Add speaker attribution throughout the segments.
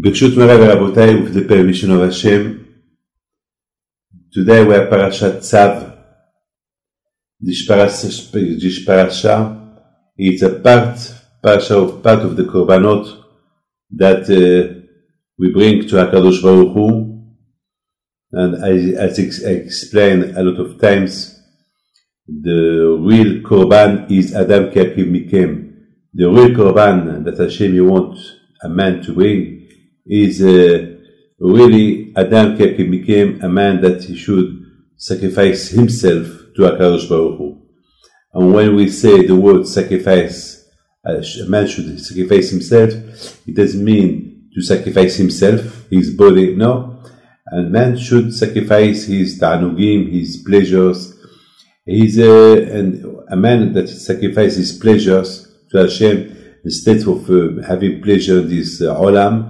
Speaker 1: B'kshut Mara v'Rabotay, with the permission of Hashem, today we are Parashat Tzav. This parasha, it's a part of the Korbanot that we bring to HaKadosh Baruch Hu. And as I explained a lot of times, the real Korban is Adam Ki Akiv Mikem. The real Korban that Hashem you want a man to bring is really Adam Ki Akiv Mikem, a man that he should sacrifice himself to HaKadosh Baruch Hu. And when we say the word sacrifice, a man should sacrifice himself, it doesn't mean to sacrifice himself, his body, no. A man should sacrifice his ta'anugim, his pleasures. And a man that sacrifices his pleasures to Hashem instead of having pleasure in this olam.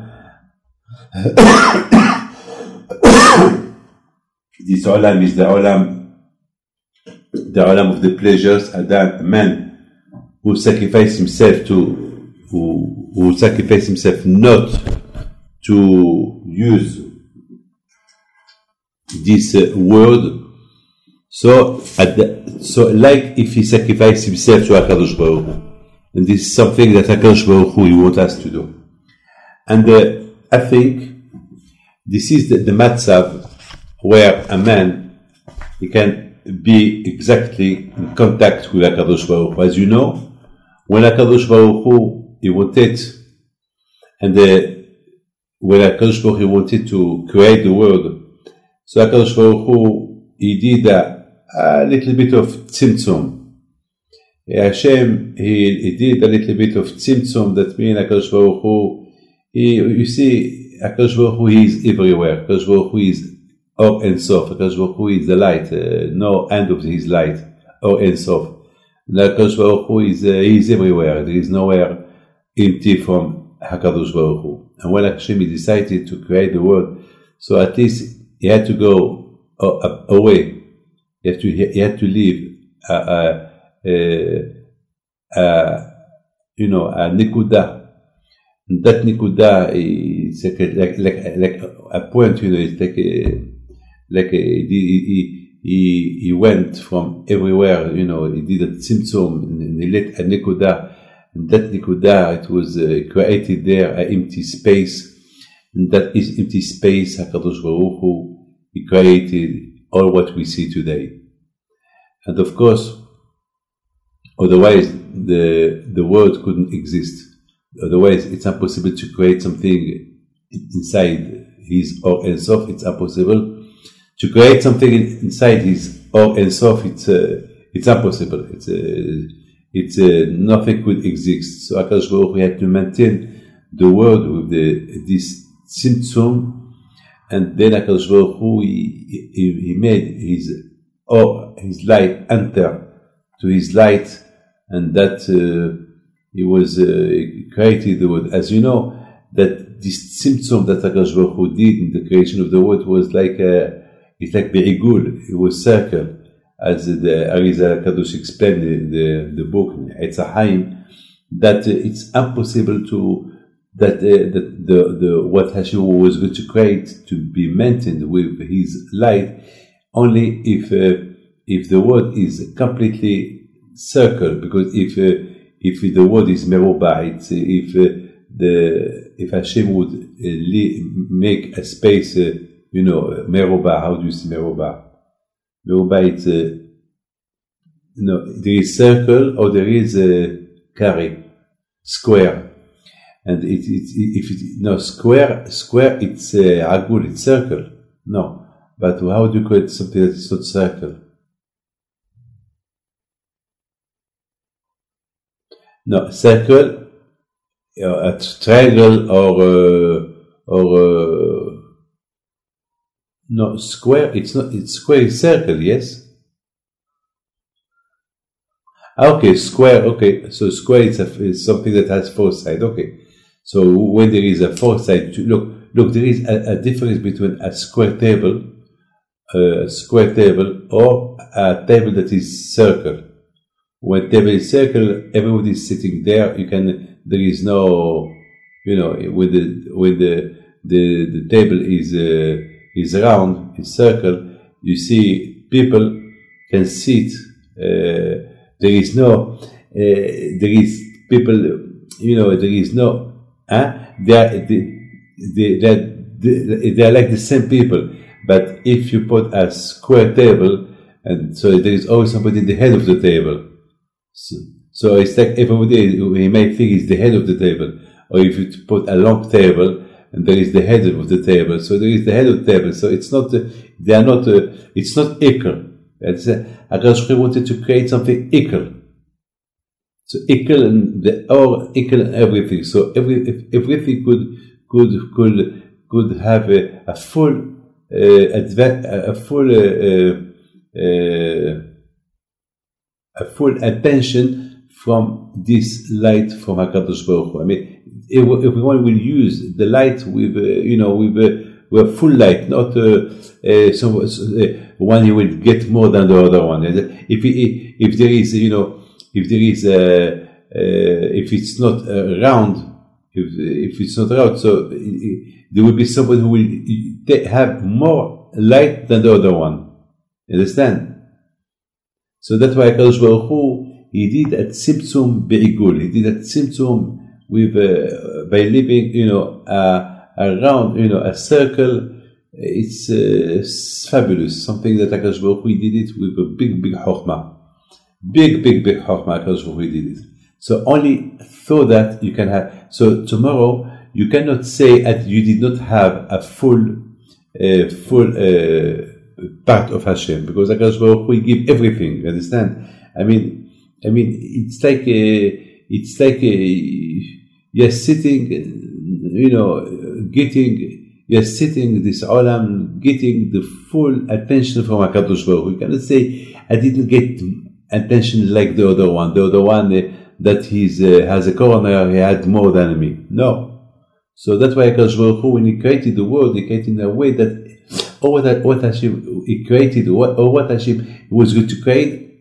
Speaker 1: This olam is the olam of the pleasures. A man who sacrifices himself who sacrifices himself not to use this word. So like if he sacrificed himself to HaKadosh Baruch Hu. And this is something that HaKadosh Baruch Hu wants us to do. And I think this is the matzav where a man, he can be exactly in contact with HaKadosh Baruch Hu. As you know, when HaKadosh Baruch Hu, he wanted, and when HaKadosh Baruch Hu wanted to create the world, so HaKadosh Baruch Hu, he did a little bit of tzimtzum. Hashem, he did a little bit of tzimtzum, that means HaKadosh Baruch Hu, you see, HaKadosh Baruch Hu is everywhere. HaKadosh Baruch Hu is Or Ein Sof. HaKadosh Baruch Hu is the light, no end of his light, Or Ein Sof. HaKadosh Baruch Hu is everywhere. There is nowhere empty from HaKadosh Baruch Hu. And when Hashem decided to create the world, so at least he had to go away. He had to leave a nikuda. That nikuda is like a point, it's he went from everywhere, he did a tzimtzum, and he let a nikuda, and that nikuda, it was created there, an empty space, and that is empty space, HaKadosh Baruch Hu, he created all what we see today. And of course, otherwise the world couldn't exist. Otherwise, it's impossible to create something inside his Or Ein Sof. It's impossible to create something inside his Or Ein Sof. It's impossible. It's nothing could exist. So HaKadosh Baruch Hu had to maintain the world with this tzimtzum, and then HaKadosh Baruch Hu he made his light enter to his light, and that he was created the world. As you know, that this tzimtzum that HaKadosh Baruch Hu did in the creation of the world was like it's like Be'igul. It was circle, as the Arizal Kadosh explained in the book Eitz HaChaim, that it's impossible to that the what Hashem was going to create to be maintained with his light only if the world is completely circle, because if the word is merubah, if Hashem would make a space, merubah. How do you say merubah? Merubah, it's there is circle or there is a carré, square, and square, it's agul, it's circle. No, but how do you create something that is not circle? No, circle, a triangle, or no, square. It's not. It's square. It's circle. Yes. Okay, square. Okay, so square is something that has four sides. Okay, so when there is a four side, look, there is a difference between a square table, or a table that is circle. When table is circle, everybody is sitting there. There is no, when the table is round, is circle, you see people can sit. There is no, there is people, there is no, they are like the same people. But if you put a square table, and so there is always somebody in the head of the table. So it's like everybody, he may think he's the head of the table. Or if you put a long table, and there is the head of the table. So there is the head of the table. So it's not, they are not, it's not equal. HaKadosh wanted to create something equal. So equal equal in everything. So everything could have a full attention from this light from HaKadosh Baruch Hu. I mean, everyone will use the light with with full light, not one you will get more than the other one. If there is, if it's not round, if it's not round, so there will be someone who will have more light than the other one. You understand? So that's why HaKadosh Baruch Hu, he did a tzimtzum be'igul. He did a tzimtzum with by living, around, a circle. It's fabulous. Something that HaKadosh Baruch Hu did it with a big chokhmah. Big chokhmah. HaKadosh Baruch Hu did it. So only through that you can have. So tomorrow you cannot say that you did not have a full part of Hashem, because HaKadosh Baruch Hu give everything. You understand? I mean, it's like you're sitting, you're sitting this olam, getting the full attention from HaKadosh Baruch Hu. You cannot say, I didn't get attention like the other one. The other one that has a corner, he had more than me. No. So that's why HaKadosh Baruch Hu, when he created the world, he created in a way that what Hashem he created, or what Hashem was going to create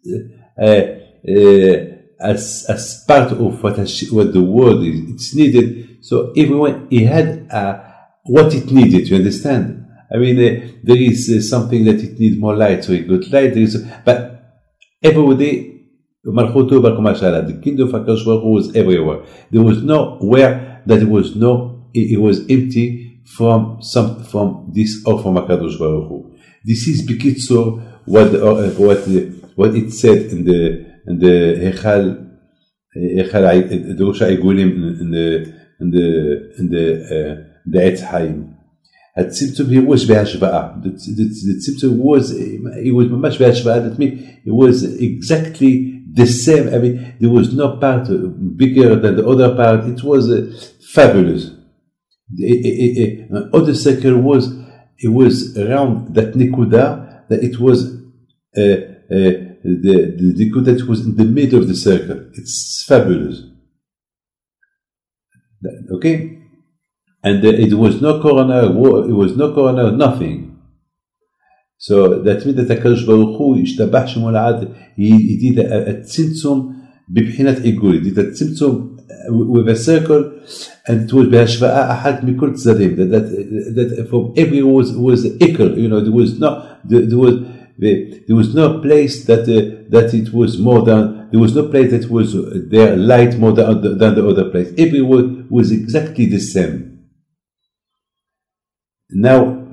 Speaker 1: as part of what the world is. It's needed. So everyone, he had what it needed. You understand? I mean, there is something that it needs more light, so it got light. But everybody, Malchuto Baruch the kingdom of HaKadosh Baruch Hu was everywhere. There was nowhere that it was empty from this or from HaKadosh Baruch Hu. This is B'kitzur what it said in the Hechal Drush HaEgulim in the Eitz Chaim. HaTzimtzum here was בהשוואה. The Tzimtzum was ממש בהשוואה. That means it was exactly the same. I mean, there was no part bigger than the other part. It was fabulous. The other circle was around that nikuda, that it was the nikuda that was in the middle of the circle. It's fabulous. Okay, and it was no corner. It was no corner. Nothing. So that means that HaKadosh Baruch Hu yishtabach shemo l'ad. He did a tzimtzum b'bchinat igul. He did a tzimtzum with a circle, and it was בהשוואה אחת מכל צדדים, that from everyone was equal. There was no place that it was more than, there was no place that was their light more than the other place. Everyone was exactly the same. Now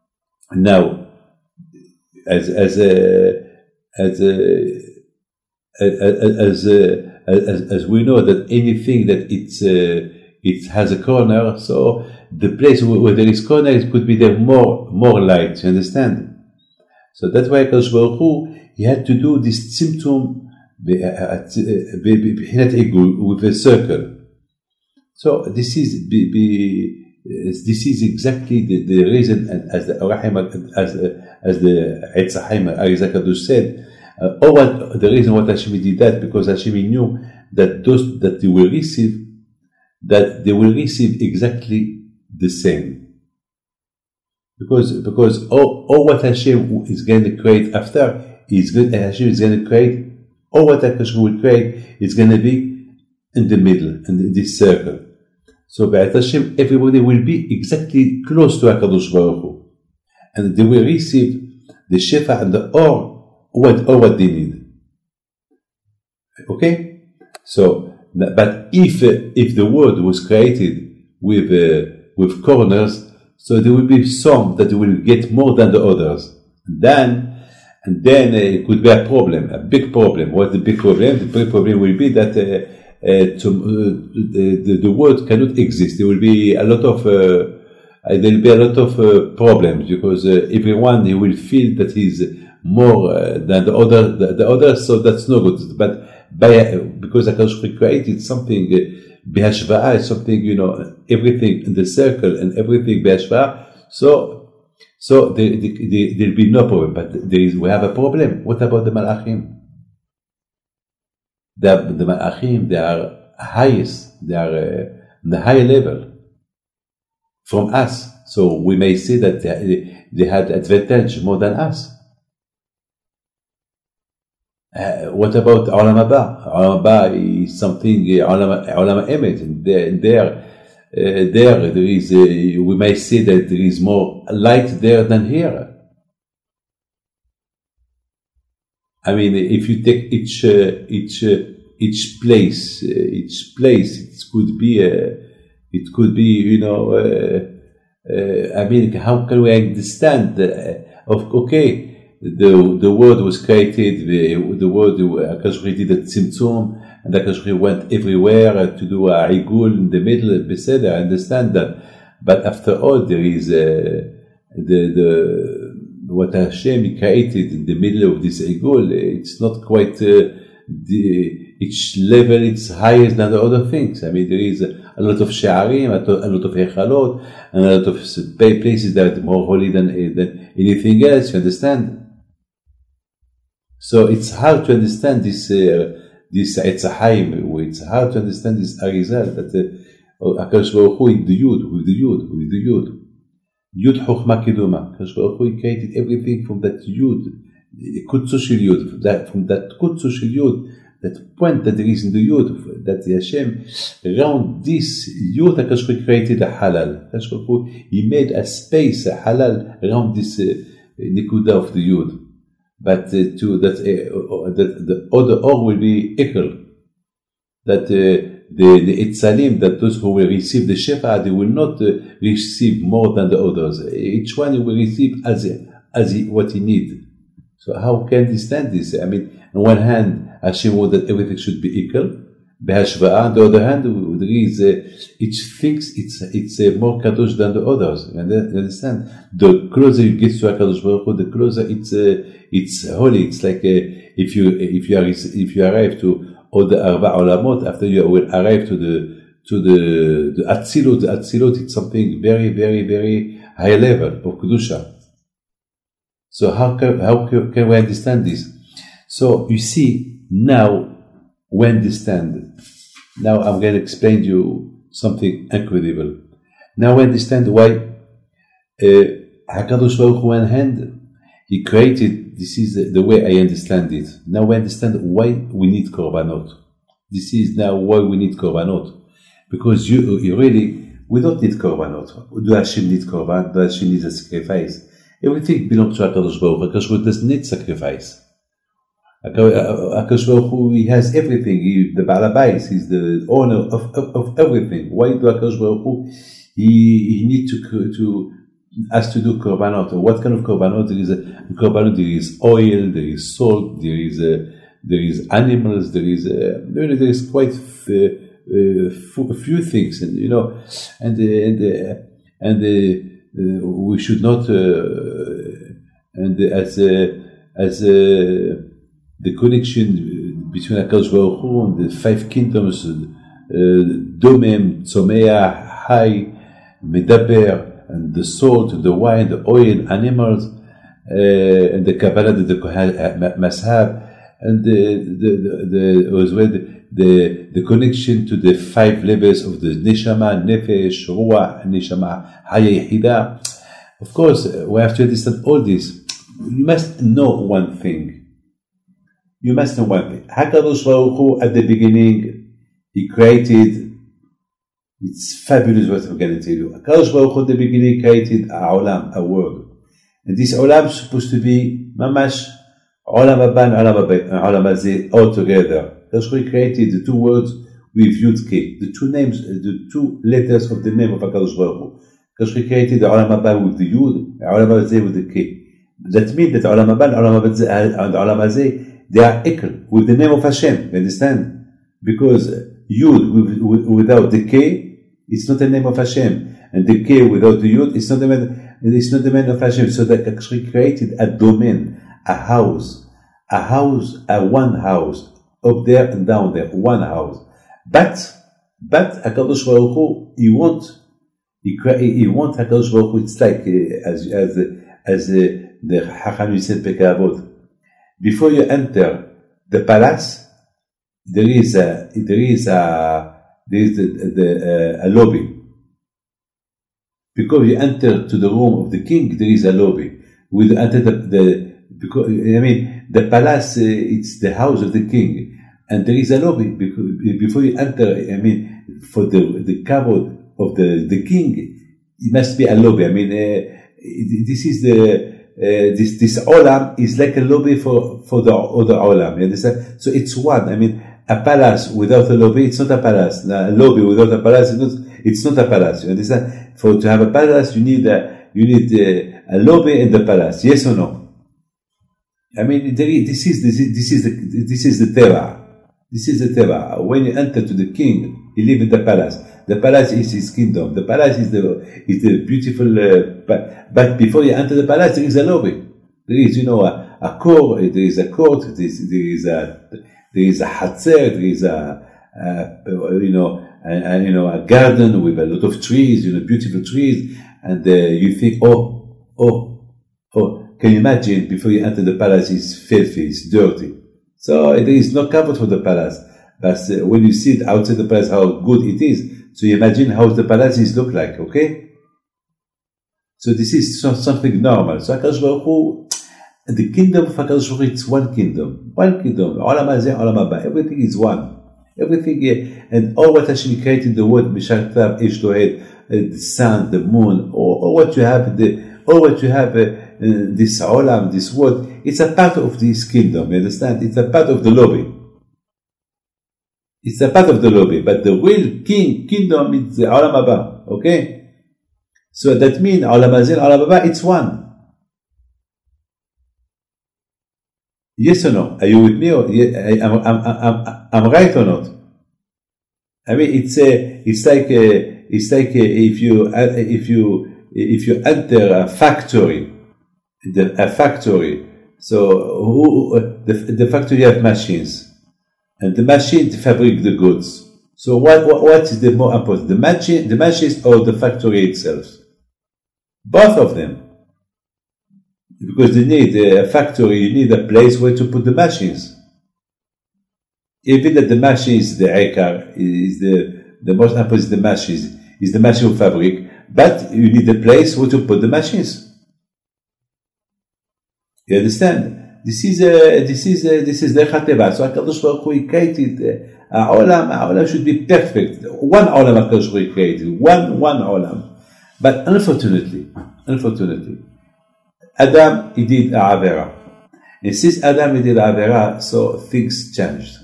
Speaker 1: as we know that anything that it has a corner, so the place where there is corner, it could be there more light. You understand? So that's why HaKadosh Baruch Hu, he had to do this tzimtzum b'chinat igul with a circle. So this is exactly the reason, as the Eitz Chaim Arizal Kadosh said. The reason why Hashem did that, because Hashem knew that those that they will receive exactly the same. Because all what Hashem is going to create after, Hashem is going to create, all what Hashem will create is going to be in the middle, in this circle. So Be'ez Hashem, everybody will be exactly close to HaKadosh Baruch Hu. And they will receive the Shefa and the Or what they need. Okay? So, but if the world was created with corners, so there will be some that will get more than the others. And then it could be a problem, a big problem. What's the big problem? The big problem will be that the world cannot exist. There will be a lot of problems because everyone he will feel that he's more than the other. So that's no good. But because HaKadosh created something behashva'a, something everything in the circle and everything behashva'a. So there'll be no problem. But we have a problem. What about the Malachim? The Malachim, they are highest. They are the higher level from us. So we may say that they had advantage more than us. What about Olam Haba? Olam Haba is something, Olam Emet. There is, we may say that there is more light there than here. I mean, if you take each place, it could be, I mean, how can we understand? The world was created. The world HaKadosh created the Tzimtzum, and HaKadosh went everywhere to do a igul in the middle. Beseder, I understand that, but after all, there is what Hashem created in the middle of this igul. It's not quite each level. It's higher than the other things. I mean, there is a lot of sha'arim, a lot of hechalot, and a lot of places that are more holy than anything else. You understand? So it's hard to understand this Eitz Haim. It's hard to understand this Arizal that HaKadosh Baruch Hu with the Yud. Yud Chochma Keduma. HaKadosh Baruch Hu created everything from that Yud, Kutzu Shel Yud, from that Kutzu Shel Yud, that point that there is in the Yud, that Hashem, around this Yud, HaKadosh Baruch Hu created a halal. HaKadosh Baruch Hu, he made a space, a halal, around this Nikuda of the Yud. But the other or will be equal. That the Itzalim, that those who will receive the Shefa, they will not receive more than the others. Each one will receive as what he needs. So how can they stand this? I mean, on one hand, Hashem wants that everything should be equal. Behashva'a. On the other hand, there is each thinks it's more kadosh than the others. You understand? The closer you get to HaKadosh Baruch Hu, the closer it's holy. It's like if you arrive to all the Arba Olamot, after you will arrive to the Atzilot. The Atzilot, it's something very, very, very high level of kedusha. So how can we understand this? So you see now. We understand. Now I'm going to explain to you something incredible. Now we understand why HaKadosh Baruch Hu, on one hand, he created, this is the way I understand it. Now we understand why we need korbanot. This is now why we need korbanot. Because you really, we don't need korbanot. Do Hashem need korban? Do Hashem need a sacrifice? Everything belongs to HaKadosh Baruch Hu. HaKadosh Baruch Hu doesn't need sacrifice. HaKadosh Baruch Hu, he has everything. The Baal Habayis, he's the owner of everything. Why do HaKadosh Baruch Hu, he need to has to do korbanot? What kind of korbanot? There is oil, there is salt, there is animals, there is quite a few things, and we should not and as the connection between HaKadosh Baruch Hu and the five kingdoms, Domem, Tzomeach, Hai, Medaber, and the salt, the wine, the oil, animals, and the Kabbalah that the Kohen must have, and the connection to the five levels of the Neshama, Nefesh, Ruach, Neshama, Haya Yehida. Of course, we have to understand all this. You must know one thing. HaKadosh Baruch Hu, at the beginning, he created It's fabulous what I'm going to tell you. HaKadosh Baruch Hu, at the beginning, created a world. And this olam is supposed to be mamash olam haba and olam hazeh all together. HaKadosh Baruch Hu created the two words with Yud K, the two names, the two letters of the name of HaKadosh Baruch Hu. HaKadosh Baruch Hu created the olam haba with the Yud, olam hazeh with the K. That means that olam haba and olam hazeh, they are equal with the name of Hashem. You understand? Because Yud without the K, it's not the name of Hashem, and the K without the Yud, it's not the name of Hashem. So that actually created a domain, a one house, up there and down there, one house. But HaKadosh Baruch Hu, he want HaKadosh Baruch Hu. It's like as the Chacham said Pirkei Avot. Before you enter the palace, there is a lobby. Because you enter to the room of the king, there is a lobby. We enter the palace, it's the house of the king, and there is a lobby. Before you enter, for the kavod of the king, it must be a lobby. This is this olam is like a lobby for the other olam. You understand? So it's one. A palace without a lobby, it's not a palace. A lobby without a palace, it's not a palace. You understand? To have a palace, you need a lobby in the palace. Yes or no? This is the teva. This is the teva. When you enter to the king, he lives in the palace. The palace is his kingdom. The palace is the beautiful. But before you enter the palace, there is a lobby. There is, a court. There is a court. There is a hatzer, there is a garden with a lot of trees, beautiful trees, and you think, can you imagine before you enter the palace, it's filthy, it's dirty. So there is no cover for the palace. But when you see it outside the palace, how good it is, so you imagine how the palaces look like, okay? So this is something normal. So HaKadosh Baruch Hu, the kingdom of HaKadosh Baruch Hu, it's one kingdom. Olam hazeh, olam haba. Everything is one. Everything, and all what Hashem created in the world, Mishar Tav, Ish Tohed, the sun, the moon, all what you have, this olam, this world, it's a part of this kingdom. You understand? It's a part of the lobby. It's a part of the lobby, but the real kingdom is the olam haba. Okay? So that means olam hazeh, olam haba, it's one. Yes or no? Are you with me? Or I'm right or not? It's like if you enter a factory, so the factory have machines, and the machine fabric the goods. So what is the more important, the machines or the factory itself? Both of them. Because you need a factory, you need a place where to put the machines. Even that the machine is the ikar, is the most important is the machines, is the machine of fabric, but you need a place where to put the machines. You understand? This is the Chateva. So HaKadosh Baruch Hu created olam should be perfect. One olam HaKadosh Baruch Hu created, one olam. But unfortunately, Adam, he did a avera. And since Adam, he did a avera, so things changed.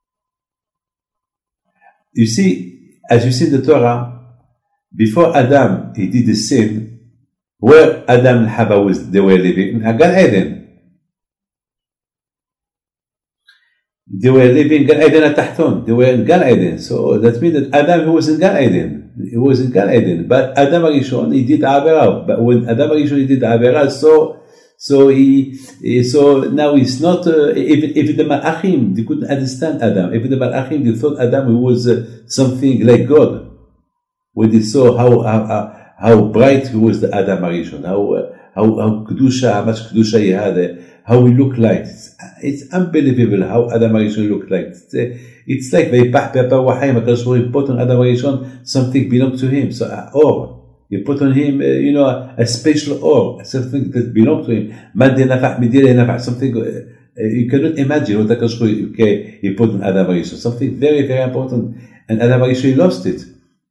Speaker 1: You see, as you see in the Torah, before Adam, he did the sin, where Adam and Hava they were living, in Gan Eden. They were living in Gan Eden Tahton. They were in Gan Eden. So that means that Adam, he was in Gan Eden. He was in Gan Eden, but Adam Arishon, he did Avera. But when Adam Arishon, he did Avera, so now it's not, even the Malachim, they couldn't understand Adam. Even the Malachim, they thought Adam was something like God. When they saw how bright he was, the Adam Arishon, how Kedusha, how much Kedusha he had, how he looked like. It's unbelievable how Adam Arishon looked like. It's like they put on Adam Arishon something belonged to him. So or you put on him, a special or something that belonged to him. Something you cannot imagine what he put on Adam Arishon. Something very, very important, and Adam Arishon lost it.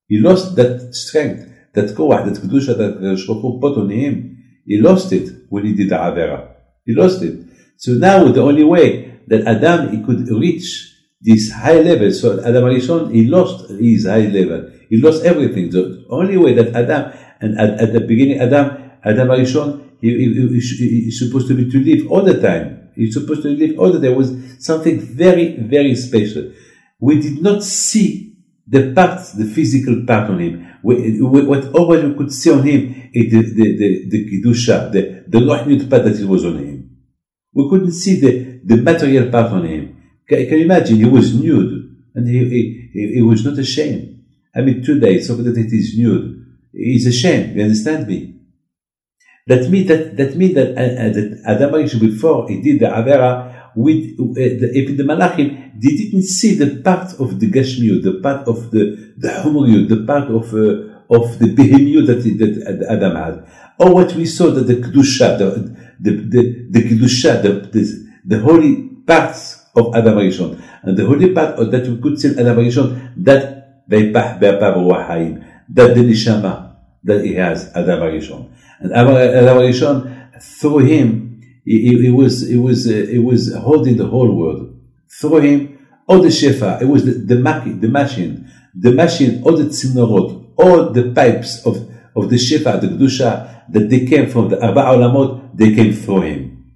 Speaker 1: He lost that strength, that koach, that kedusha that Akadosh Baruch Hu put on him. He lost it when he did the avera. He lost it. So now the only way that Adam he could reach this high level, so Adam Arishon, he lost his high level. He lost everything. The only way that Adam, and at the beginning Adam Arishon, he's supposed to be to live all the time. He's supposed to live all the time. There was something very, very special. We did not see the parts, the physical part on him. What always we could see on him is the kedusha, the rohniut part that it was on him. We couldn't see the material part on him. Can you imagine? He was nude, and he was not ashamed. I mean, today, somebody that is nude, he's ashamed. You understand me? That means that Adam Arishon, before he did the avera, even the Malachim, they didn't see the part of the Gashmiut, the part of the Humuriut, the part of the Behemiut that Adam had. Or what we saw, that the Kedusha, the Kedusha, the holy parts of Adam Arishon, and the holy part that we could see in Adam Arishon, that Beipah Haim, that the Nishama that he has, Adam Arishon. And Adam Arishon, through him, he was holding the whole world. Through him, all the shefa, it was the machine, all the tzinorot, all the pipes of the shefa, the kedusha, that they came from the Arba Olamot, they came through him.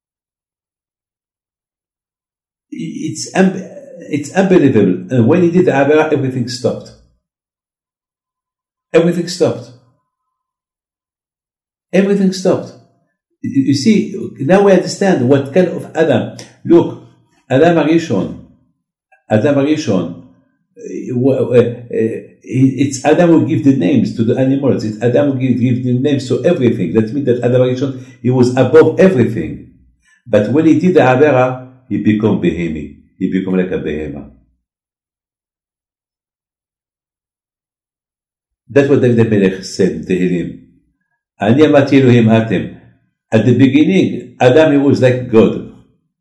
Speaker 1: It's unbelievable. And when he did the avera, everything stopped. Everything stopped. Everything stopped. You see, now we understand what kind of Adam. Look, Adam Arishon, it's Adam who give the names to the animals. It's Adam who give the names to everything. That means that Adam Arishon, he was above everything. But when he did the avera, he became behemi. He became like a behema. That's what David Melech said in Tehillim. Ani amati Elohim atem. At the beginning, Adam, he was like God.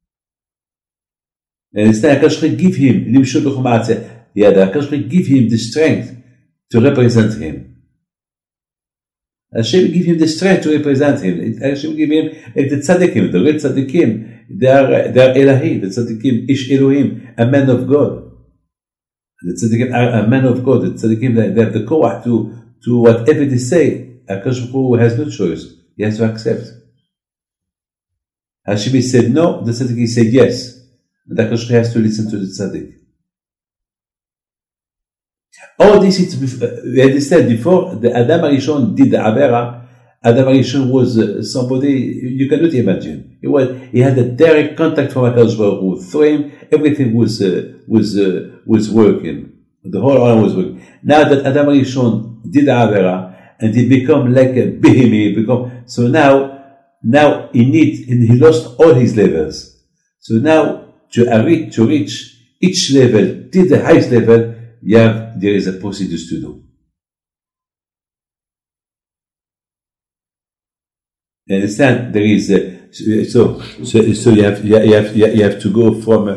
Speaker 1: And instead, HaKadosh give him, HaKadosh give him the strength to represent him. Hashem give him the strength to represent him. Hashem give him like the tzaddikim, the real tzaddikim. They are Elahi, the tzaddikim, Ish Elohim, a man of God. The tzaddikim are a man of God. The tzaddikim, they have the koach to whatever they say. HaKadosh has no choice. He has to accept. Hashem said no, the tzaddik said yes. And the HaKadosh has to listen to the tzaddik. All this is, we understand, before the Adam Arishon did the avera, Adam Arishon was somebody you cannot imagine. He had a direct contact from HaKadosh Baruch Hu. Through him, everything was working. The whole olam was working. Now that Adam Arishon did the avera, and he become like a behemi, so now he lost all his levels. So now to reach each level, till the highest level, there is a procedure to do. You understand? There is so you have to go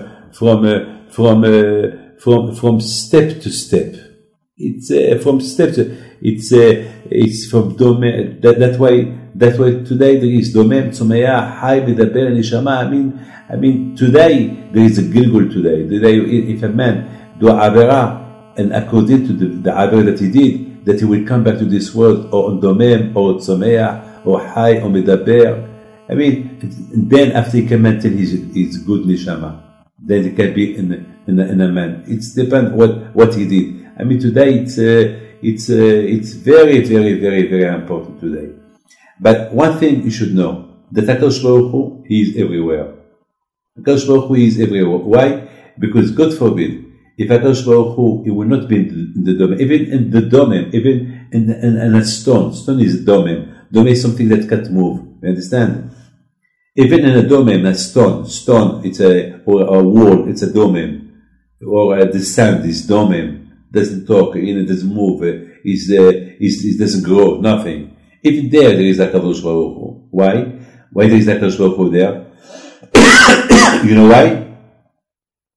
Speaker 1: from step to step. It's from step to it's from domain. That's why today there is domain tzomea hai medaber neshama. I mean today there is a gilgul today. Today if a man do avera, and according to the avera that he did, that he will come back to this world or on domain or tzomea or hai or medaber. I mean, then after he can maintain his good neshama, then he can be in a man. It depends what he did. I mean, today it's very, very, very, very important today. But one thing you should know, that HaKadosh Baruch Hu, he is everywhere. HaKadosh Baruch Hu is everywhere. Why? Because God forbid, if HaKadosh Baruch Hu, he will not be in the dome, even in the dome, even in a stone. Stone is a dome. Dome is something that can't move. You understand? Even in a dome, a stone, it's or a wall, it's a dome. Or the sand is dome. Doesn't talk, it doesn't move, it doesn't grow, nothing. Even there is HaKadosh Baruch Hu. Why? Why there is HaKadosh Baruch Hu there? You know why?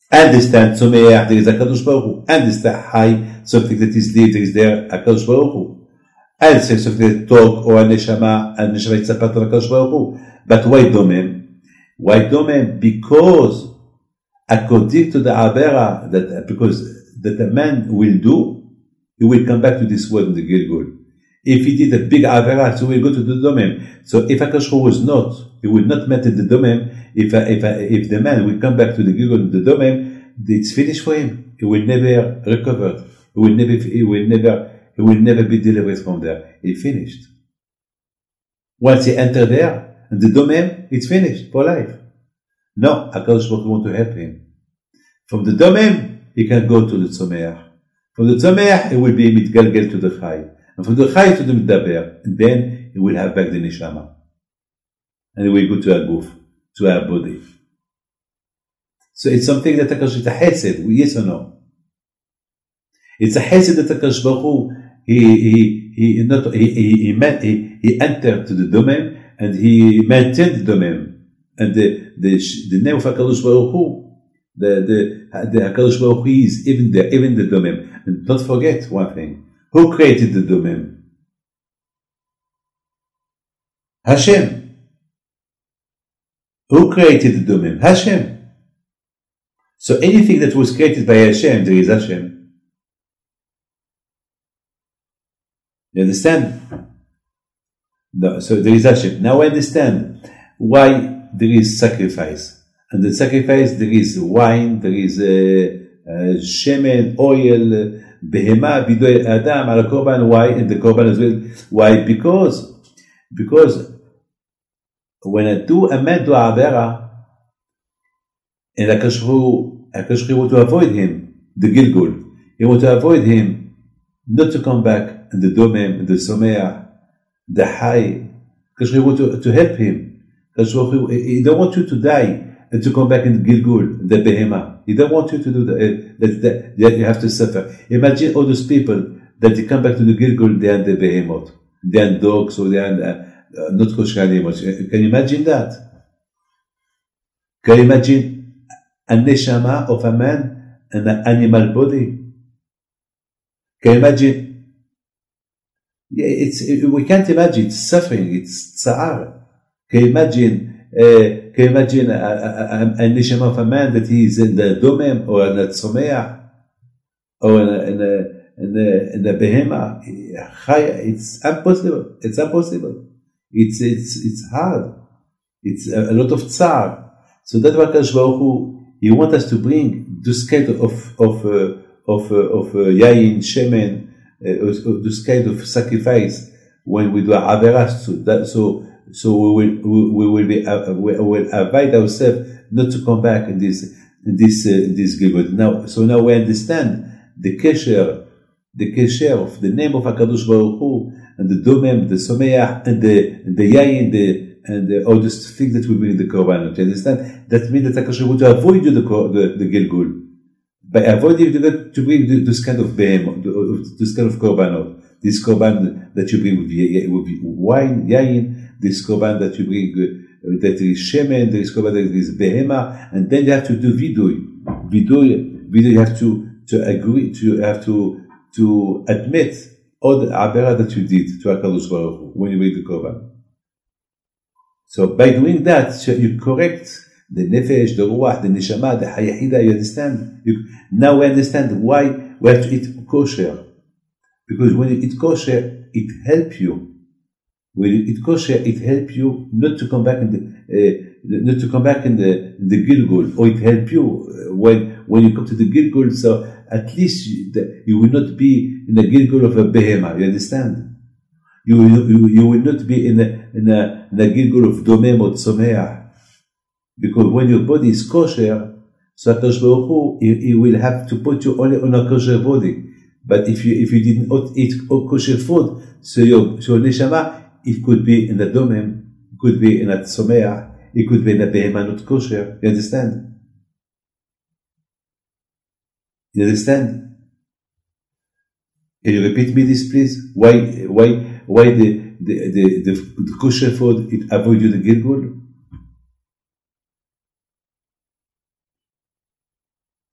Speaker 1: Understand Someach, there is HaKadosh Baruch Hu. Understand High, something that is live, there is there HaKadosh Baruch Hu. And say something that talk or Neshama is a part of HaKadosh Baruch Hu. But why Domem? Why Domem? Because according to the Avera, that a man will do, he will come back to this world in the Gilgul. If he did a big Avera, so he will go to the Domem. So if HaKadosh Baruch Hu was not, he would not meet the Domem. If the man will come back to the Gilgul, the Domem, it's finished for him. He will never recover. He will never be delivered from there. It's finished. Once he entered there, and the Domem, it's finished for life. No, HaKadosh Baruch Hu want to help him. From the Domem, he can go to the Tzomeach. From the Tzomeach, he will be mitgalgel to the Chai. And from the Chai to the Medaber. And then he will have back the Neshama. And he will go to a Guf, to our body. So it's something that HaKadosh, it's a Hesed, yes or no? It's a Hesed that HaKadosh Baruch Hu, he entered to the Domem, and he maintained the Domem. And the name of HaKadosh Baruch Hu, the HaKadosh Baruch Hu is even there, even the Domem. And don't forget one thing. Who created the Domem? Hashem. Who created the Domem? Hashem. So anything that was created by Hashem, there is Hashem. You understand? No, so there is Hashem. Now I understand why there is sacrifice. And the sacrifice, there is wine, there is shemen, oil, behema, vidoy adam, ala korban. Why? And the korban as well. Why? Because when a man do avera, and HaKadosh Baruch Hu want to avoid him, the Gilgul, he want to avoid him not to come back, and the Domem, and the Someach, the High. HaKadosh Baruch Hu want to help him. HaKadosh Baruch Hu, he don't want you to die and to come back in the Gilgul, the Behema. He don't want you to do that you have to suffer. Imagine all those people that they come back to the Gilgul, they are the Behemoth. They are dogs, or they are not kosher animals. Can you imagine that? Can you imagine a neshama of a man and an animal body? Can you imagine? Yeah, we can't imagine. It's suffering. It's tsar. Can you imagine? Can you imagine a neshama of a man that he is in the domem or in the tzomeach or in the behema? It's impossible. It's impossible. It's hard. It's a lot of tsar. So that's why HaKadosh Baruch Hu, he wants us to bring this kind of yayin, shemen, this kind of sacrifice when we do averas. So we will avoid ourselves not to come back in this gilgul. Now we understand the kesher of the name of HaKadosh Baruch Hu, and the domem, the someach, and the yayin, and all these things that we bring the korbanot. You understand? That means that HaKadosh Baruch Hu to avoid you the gilgul. By avoiding to bring this kind of behem, this kind of korbanot, this korban that you bring with wine, yayin, this korban that you bring that is shemen, this korban that is behema, and then you have to do vidui. You have to agree, you have to admit all the avera that you did to HaKadosh Baruch Hu when you bring the korban. So by doing that, you correct the nefesh, the ruach, the neshama, the hayahida. You understand? Now we understand why we have to eat kosher. Because when you eat kosher, it helps you. When you eat kosher, it helps you not to come back in the gilgul, or it helps you when you come to the gilgul. So at least you will not be in the gilgul of a behema. You understand? You will not be in a gilgul of domem or tzomeach. Because when your body is kosher, so HaKadosh Baruch Hu, he will have to put you only on a kosher body. But if you did not eat kosher food, so your neshama, it could be in the domem, it could be in a tzomeach, it could be in a behema not kosher. You understand? You understand? Can you repeat me this, please? Why the kosher food, it avoid you the gilgul?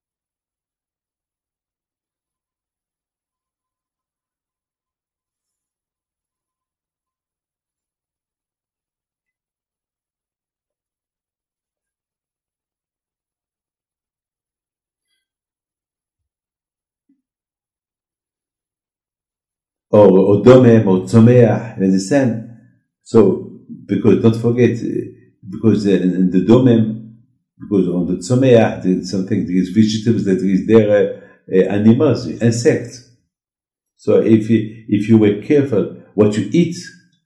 Speaker 1: or domem, or tzomeach, you understand? So, because don't forget, because in the domem, because on the tzomeach, there's something, there is vegetables, that is there animals, insects. So if you were careful what you eat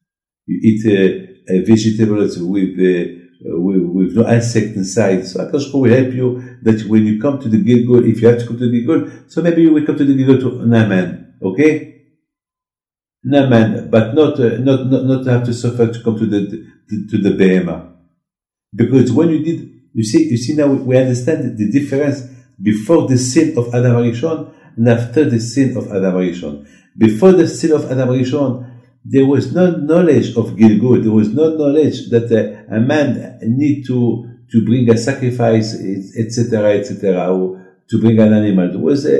Speaker 1: vegetables with no insect inside. So HaKadosh Baruch Hu will help you that when you come to the Gilgul, if you have to come to the Gilgul, so maybe you will come to the Gilgul to Naaman, okay? Naaman, but not have to suffer to come to the Behema. Because when you did, you see now we understand the difference before the sin of Adam HaRishon and after the sin of Adam HaRishon. Before the sin of Adam HaRishon, there was no knowledge of Gilgul. There was no knowledge that a man need to bring a sacrifice, etc., or to bring an animal. There was,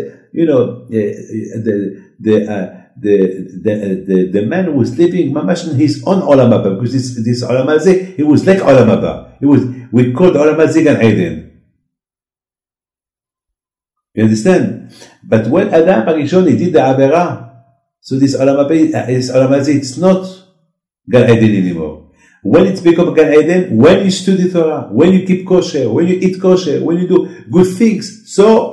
Speaker 1: the man who was living mamash in his own Olam Haba, because this Olam Hazeh, he was like Olam Haba. We called Olam Hazeh Gan Eden. You understand? But when Adam HaRishon, he did the Avera, so this Olam Hazeh, it's not Gan Eden anymore. When it becomes Gan Eden, when you study Torah, when you keep kosher, when you eat kosher, when you do good things, so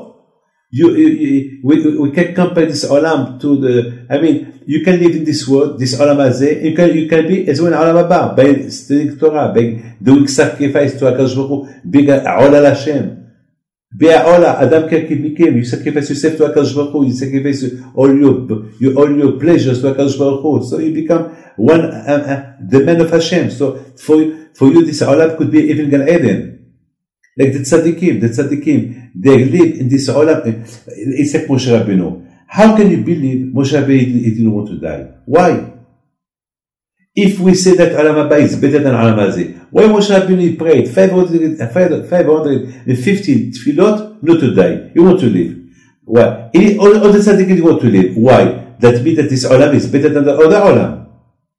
Speaker 1: we can compare this Olam to you can live in this world, this Olam Hazeh, you can be as well in Olam Haba, by studying Torah, by doing sacrifice to HaKadosh Baruch Hu, being Ola Hashem. Adam became, you sacrifice yourself to HaKadosh Baruch Hu, you sacrifice all your pleasures to HaKadosh Baruch Hu, so you become one, the man of Hashem. So for you this Olam could be even Gan Eden. Like the tzaddikim, they live in this Olam. It's like Moshe Rabbeinu. How can you believe Moshe Rabbeinu didn't want to die? Why? If we say that Olam Haba is better than Olam Hazeh, why Moshe Rabbeinu prayed 515 tefillot not to die? He want to live. Why? All the tzaddikim want to live. Why? That means that this Olam is better than the other Olam.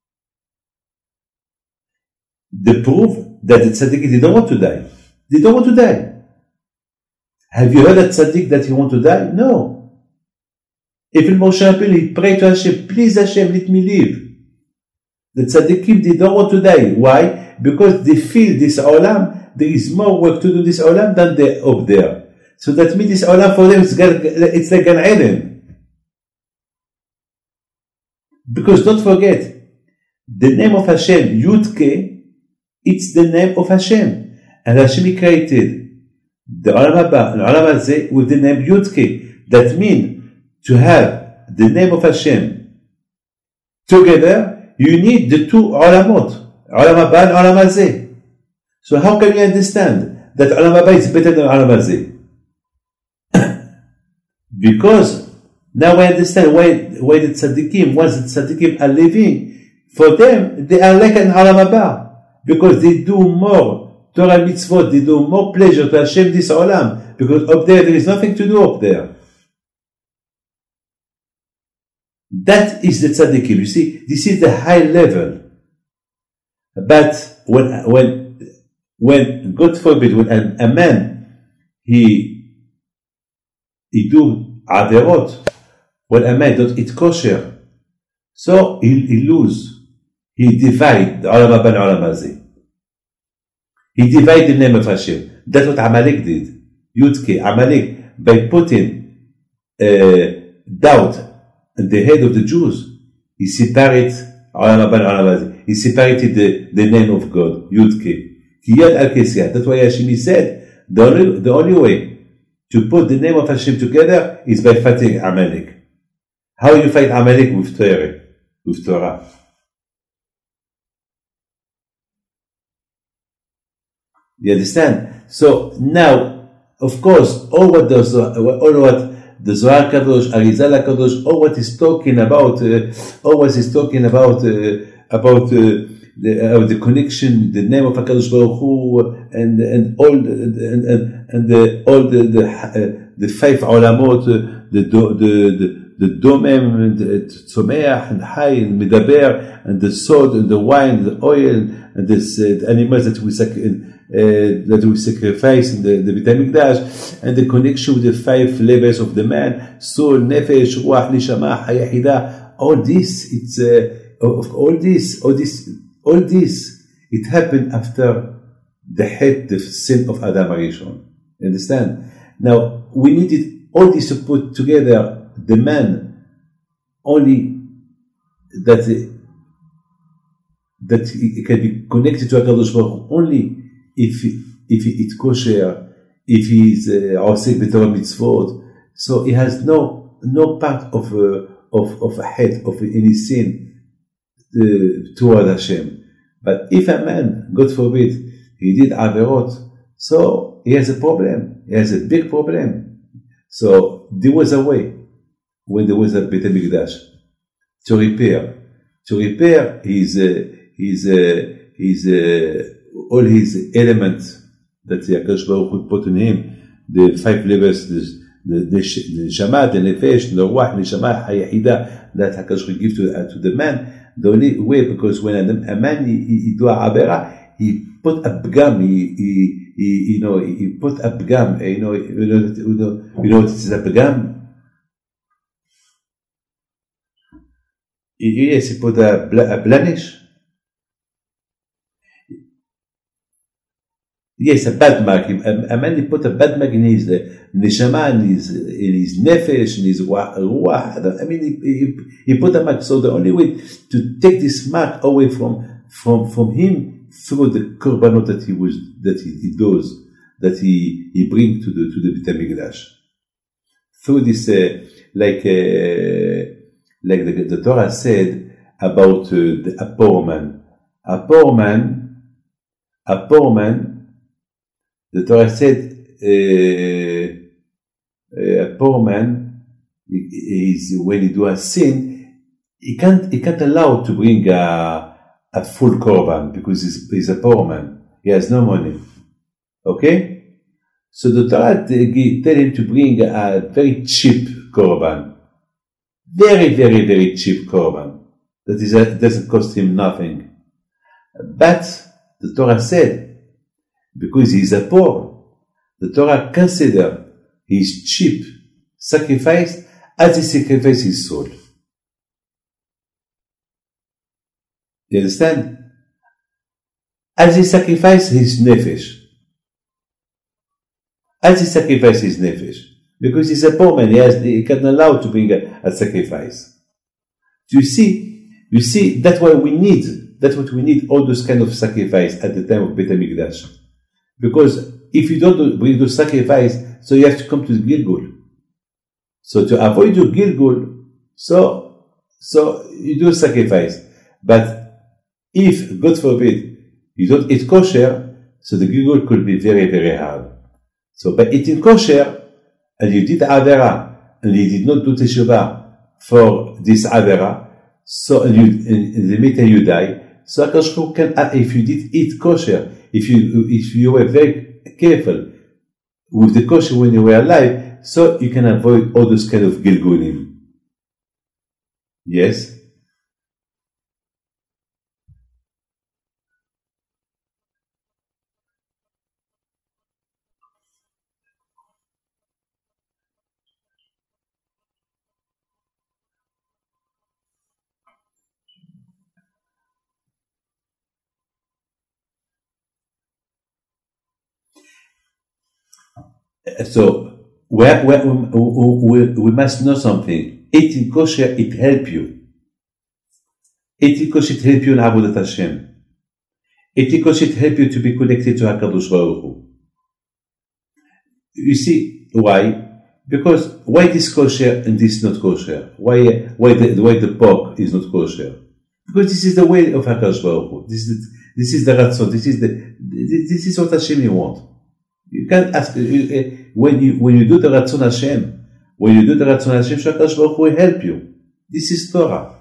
Speaker 1: The proof that the tzaddikim didn't want to die. They don't want to die. Have you heard a tzaddik that he want to die? No. Even Moshe Rabbeinu, he prayed to Hashem, please Hashem, let me live. The tzaddikim, they don't want to die. Why? Because they feel this Olam, there is more work to do in this Olam than they up there. So that means this Olam for them, it's like Gan Eden. Because don't forget, the name of Hashem, Yud-Ke, it's the name of Hashem. And Hashem created the Olam Haba and Olam Hazeh with the name Yud-Ke. That means to have the name of Hashem together, you need the two Olamot, Olam Haba and Olam Hazeh. So how can you understand that Olam Haba is better than Olam Hazeh? Because now I understand why the tzaddikim, once the tzaddikim are living, for them, they are like an Olam Haba. Because they do more Torah mitzvot, they do more pleasure to Hashem this Olam, because up there is nothing to do up there. That is the tzaddikim. You see, this is the high level. But when God forbid, when a man he do averot, when a man don't eat kosher, so he lose, he divide the Olam Haba and Olam Hazeh. He divided the name of Hashem. That's what Amalek did. Yud-Ke, Amalek, by putting doubt in the head of the Jews, he separated Olam Haba and Olam Hazeh. He separated the name of God, Yud-Ke. Kiyad al-Kesiyah. That's why Hashem said, the only way to put the name of Hashem together is by fighting Amalek. How you fight Amalek? With Torah. You understand? So now, of course, all what the Zohar Kadosh, Arizal Kadosh, all what is talking about, the connection, the name of HaKadosh Baruch Hu, and all the five olamot, the domem, the tzomeach, and hay, and medaber, and the sod, and the wine, the oil, and the animals that we sacrifice in the Beit HaMikdash, and the connection with the five levels of the man, soul, nefesh, ruach, neshama, hayahida, all this, all this, it happened after the sin of Adam Arishon. You understand? Now, we needed all this to put together the man only that he can be connected to HaKadosh Baruch Hu only if he eats kosher, if he is osek b'Torah mitzvot. So he has no part of a head of any sin toward Hashem. But if a man, God forbid, he did averot, so he has a problem. He has a big problem. So there was a way when there was a Beit HaMikdash to repair all his elements that the HaKadosh Baruch Hu put in him, the 5 levels, the Neshama, the Nefesh, the Ruach, Neshama, Hayahida, that HaKadosh Baruch Hu gives to the man. The only way, because when a man he do a avera, he put a pgam, he put a pgam, you know what is a pgam? Yes, he put a blemish. Yes, a bad mark. A man, he put a bad mark in his neshama, in his nefesh, in his ruach. I mean, he put a mark. So the only way to take this mark away from him through the korbanot that he brings to the Beit HaMikdash. Through this, like the Torah said about a poor man. A poor man, the Torah said, a poor man is when he do a sin, he can't allow to bring a full korban because he's a poor man. He has no money. Okay? So the Torah tell him to bring a very cheap korban. Very, very, very cheap korban. That doesn't cost him nothing. But the Torah said, because he is a poor, the Torah consider his cheap sacrifice as he sacrificed his soul. You understand? As he sacrificed his nefesh. As he sacrificed his nefesh. Because he's a poor man, he can't allow to bring a sacrifice. You see, that's what we need all those kind of sacrifice at the time of Beit HaMikdash. Because if you don't bring the sacrifice, so you have to come to the Gilgul. So to avoid your Gilgul, so you do sacrifice. But if, God forbid, you don't eat kosher, so the Gilgul could be very, very hard. So by eating kosher, and you did avera, and you did not do teshuvah for this avera, so in the meantime you die. So HaKadosh Baruch Hu can, if you did eat kosher, if you were very careful with the kosher when you were alive, so you can avoid all those kind of gilgulim. Yes? So, we must know something. Eating kosher, it helps you. Eating kosher, it helps you in Avodat Hashem. Eating kosher, it helps you to be connected to HaKadosh Baruch Hu. You see, why? Because why this kosher and this not kosher? Why the pork is not kosher? Because this is the way of HaKadosh Baruch Hu. This is the ratzon. This is what Hashem wants. You can't ask, when you do the Ratzon Hashem, HaKadosh Baruch Hu will help you. This is Torah.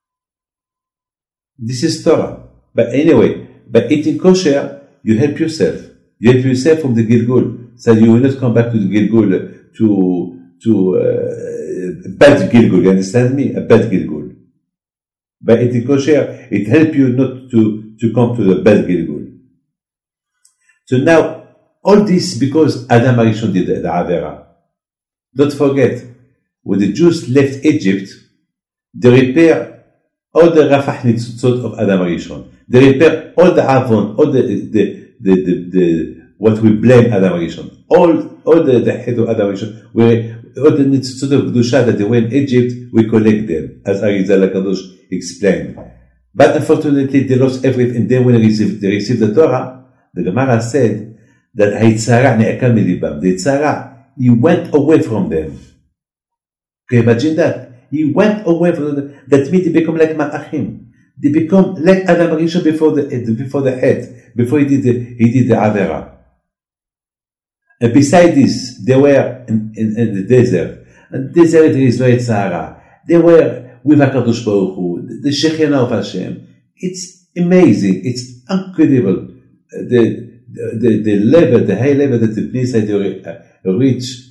Speaker 1: But anyway, by eating kosher, you help yourself. You help yourself from the Gilgul. So you will not come back to the Gilgul to bad Gilgul. You understand me? A bad Gilgul. By eating kosher, it helps you not to come to the bad Gilgul. So now, all this because Adam Arishon did the Avera. Don't forget, when the Jews left Egypt, They repair all the Rafah Nitzutzot of Adam Rishon. They repair all the Avon, all the what we blame Adam Rishon. All the head of Adam Rishon, all the Nitzutzot of Kedusha that they were in Egypt, we collect them, as Arizal HaKadosh explained. But unfortunately, they lost everything. And then when they received the Torah, the Gemara said that Haitzara ne'ekal milibam. The Haitzara, he went away from them. Can you imagine that? He went away from them. That means they become like Ma'achim. They become like Adam Rishon before the head, before he did the Avera. And beside this, they were in the desert. And the desert there is no Haitzara. They were with HaKadosh Baruch Hu, the Shekhinah of Hashem. It's amazing. It's incredible. The level, the high level that the Bnei reach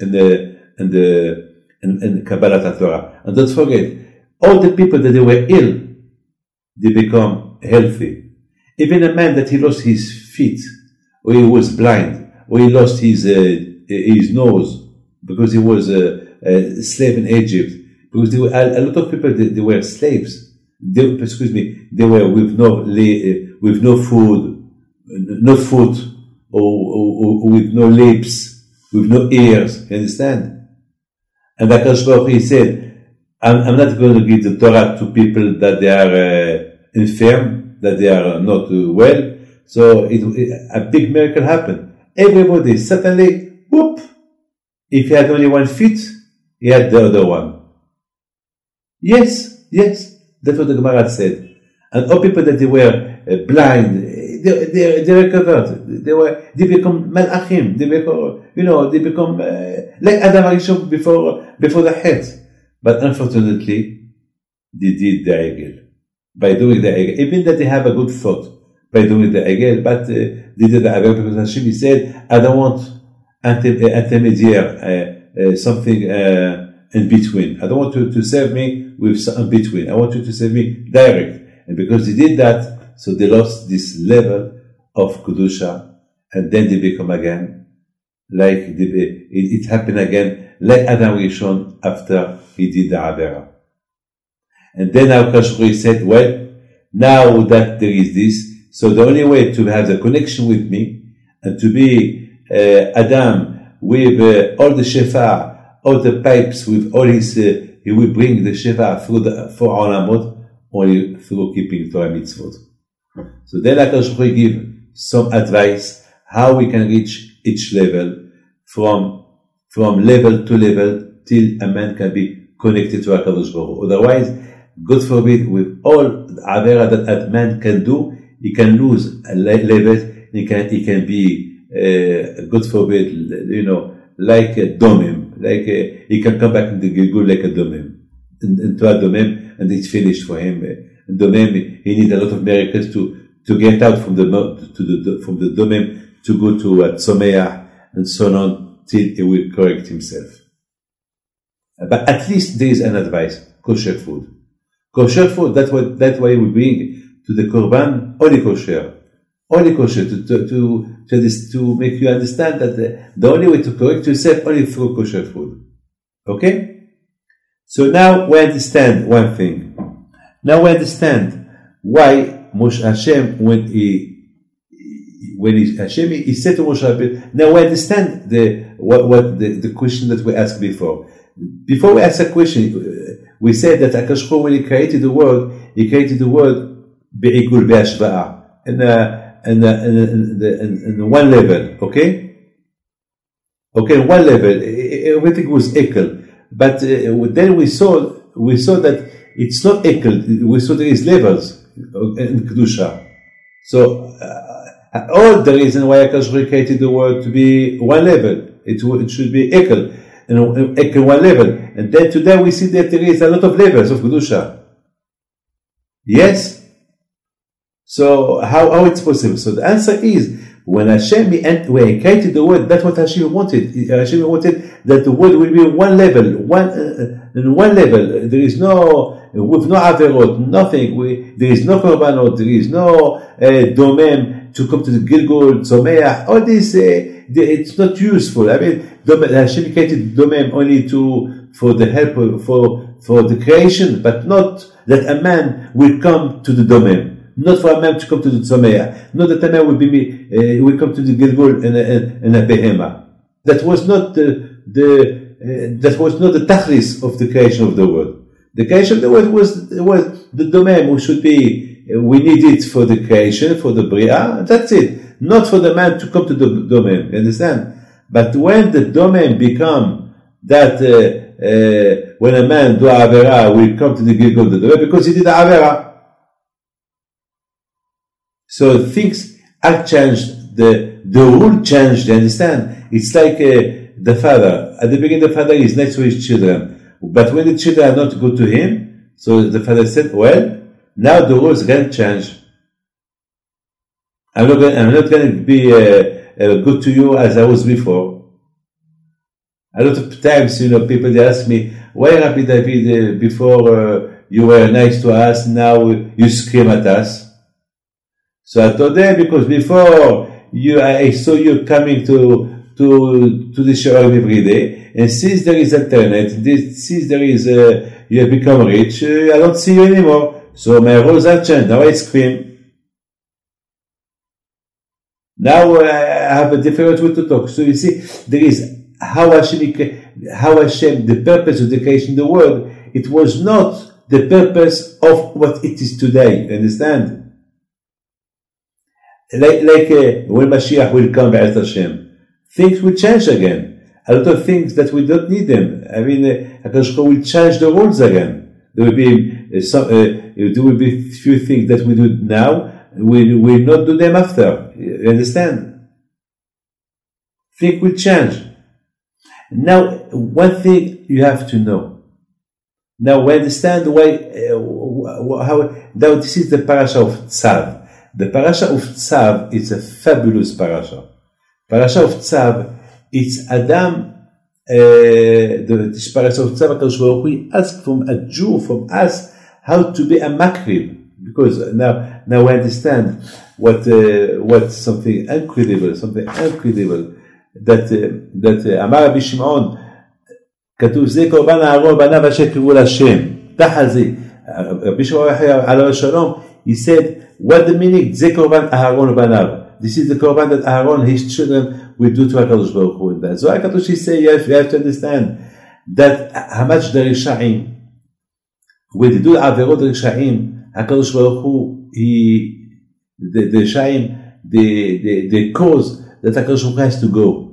Speaker 1: in Kabbalat Torah. And don't forget, all the people that they were ill, they become healthy. Even a man that he lost his feet, or he was blind, or he lost his nose, because he was a slave in Egypt. Because there were a lot of people, they were slaves. They were with no food, no foot, or with no lips, with no ears. You understand? And HaKadosh Baruch Hu said, I'm not going to give the Torah to people that they are infirm, that they are not well. So a big miracle happened. Everybody suddenly, whoop! If he had only one foot, he had the other one. Yes, that's what the Gemara said. And all people that they were blind, they recovered. They become malachim. They become like Adam Rishon before the head. But unfortunately, they did the egel. By doing the egel, even that they have a good thought by doing the egel, but they did the egel because Hashem said, I don't want intermediate, something in between. I don't want you to serve me with some in between. I want you to serve me direct. And because they did that, so they lost this level of Kedusha, and then they become again, like it happened again, like Adam Rishon after he did the Avera. And then HaKadosh said, well, now that there is this, so the only way to have the connection with me, and to be Adam with all the shofar, all the pipes, with all his, he will bring the shofar through the 4 olamot, only through keeping Torah mitzvot. So then HaKadosh give some advice how we can reach each level from level to level till a man can be connected to HaKadosh Baruch Hu. Otherwise, God forbid, with all the avera that a man can do, he can lose a level. He can be, God forbid, like a domim, he can come back into Gilgul like a domim, into a domim, and it's finished for him. Domim, he needs a lot of miracles to get out from the domim to go to Tzomeach and so on till he will correct himself. But at least there is an advice: kosher food. Kosher food. That's why we bring to the korban only kosher to make you understand that the only way to correct yourself only through kosher food. Okay. So now we understand one thing. Now we understand why Moshe Hashem when he said to Moshe Rabbeinu. Now we understand the question that we asked before. Before we ask a question, we said that HaKadosh Baruch Hu, when he created the world be'igul be'ashva'a in one level. Okay, one level. Everything was equal, but then we saw that it's not equal. We saw there is levels in Kedusha. So all the reason why HaKadosh Baruch Hu created the world to be one level, it should be equal. Equal one level, and then today we see that there is a lot of levels of Kedusha. Yes? So how it's possible? So the answer is, when Hashem when he created the world, that's what Hashem wanted. Hashem wanted that the world will be one level, in one level. There is no, with no averot, nothing. There is no korbanot, there is no domem to come to the Gilgul, Tzomeach, all this, it's not useful. I mean, Hashem created domem only for the help, for the creation, but not that a man will come to the domain. Not for a man to come to the Tzomea. Not that a man will come to the Gilgul and a Behema. That was not that was not the tachlis of the creation of the world. The creation of the world was the domain which should be, we need it for the creation, for the Bria, that's it. Not for the man to come to the domain, you understand? But when the domain become that, when a man do Avera will come to the Gilgul, the domain, because he did Avera. So things have changed, the rule changed, you understand? It's like the father. At the beginning, the father is next to his children. But when the children are not good to him, so the father said, well, now the rules can change. I'm not going to be good to you as I was before. A lot of times, people, they ask me, why Rabbi David, before you were nice to us, now you scream at us? So I told them, because before I saw you coming to the shower every day, and since there is internet, since there is, you have become rich, I don't see you anymore. So my rules have changed. Now I scream. Now I have a different way to talk. So you see, there is how Hashem, the purpose of the creation in the world, it was not the purpose of what it is today. Understand? Like when Mashiach will come, Be'ez Hashem, things will change again. A lot of things that we don't need them. I mean, HaKadosh will change the rules again. There will be few things that we do now, we will not do them after. You understand? Things will change. Now, one thing you have to know. Now, we understand why, now this is the parasha of Tzav. The parasha of Tzav is a fabulous parasha. Parasha of Tzav, it's Adam, this parasha of Tzav, HaKadosh Baruch Hu asked from a Jew, from us, how to be a makrib. Because now we understand what something incredible, that Amar Rabbi Shimon, כתוב זה קורבן אהרון בניו אשר קראו להשם. תחת זה, רבי שמעון עליו השלום, he said, what the meaning? זה קורבן אהרון ובניו. This is the korban that Aaron, his children, will do to HaKadosh Baruch Hu. And so HaKadosh is saying, you have to understand that how much the Risha'im, when they do Averot Risha'im, HaKadosh Baruch Hu, the Risha'im, the cause that HaKadosh Baruch Hu has to go.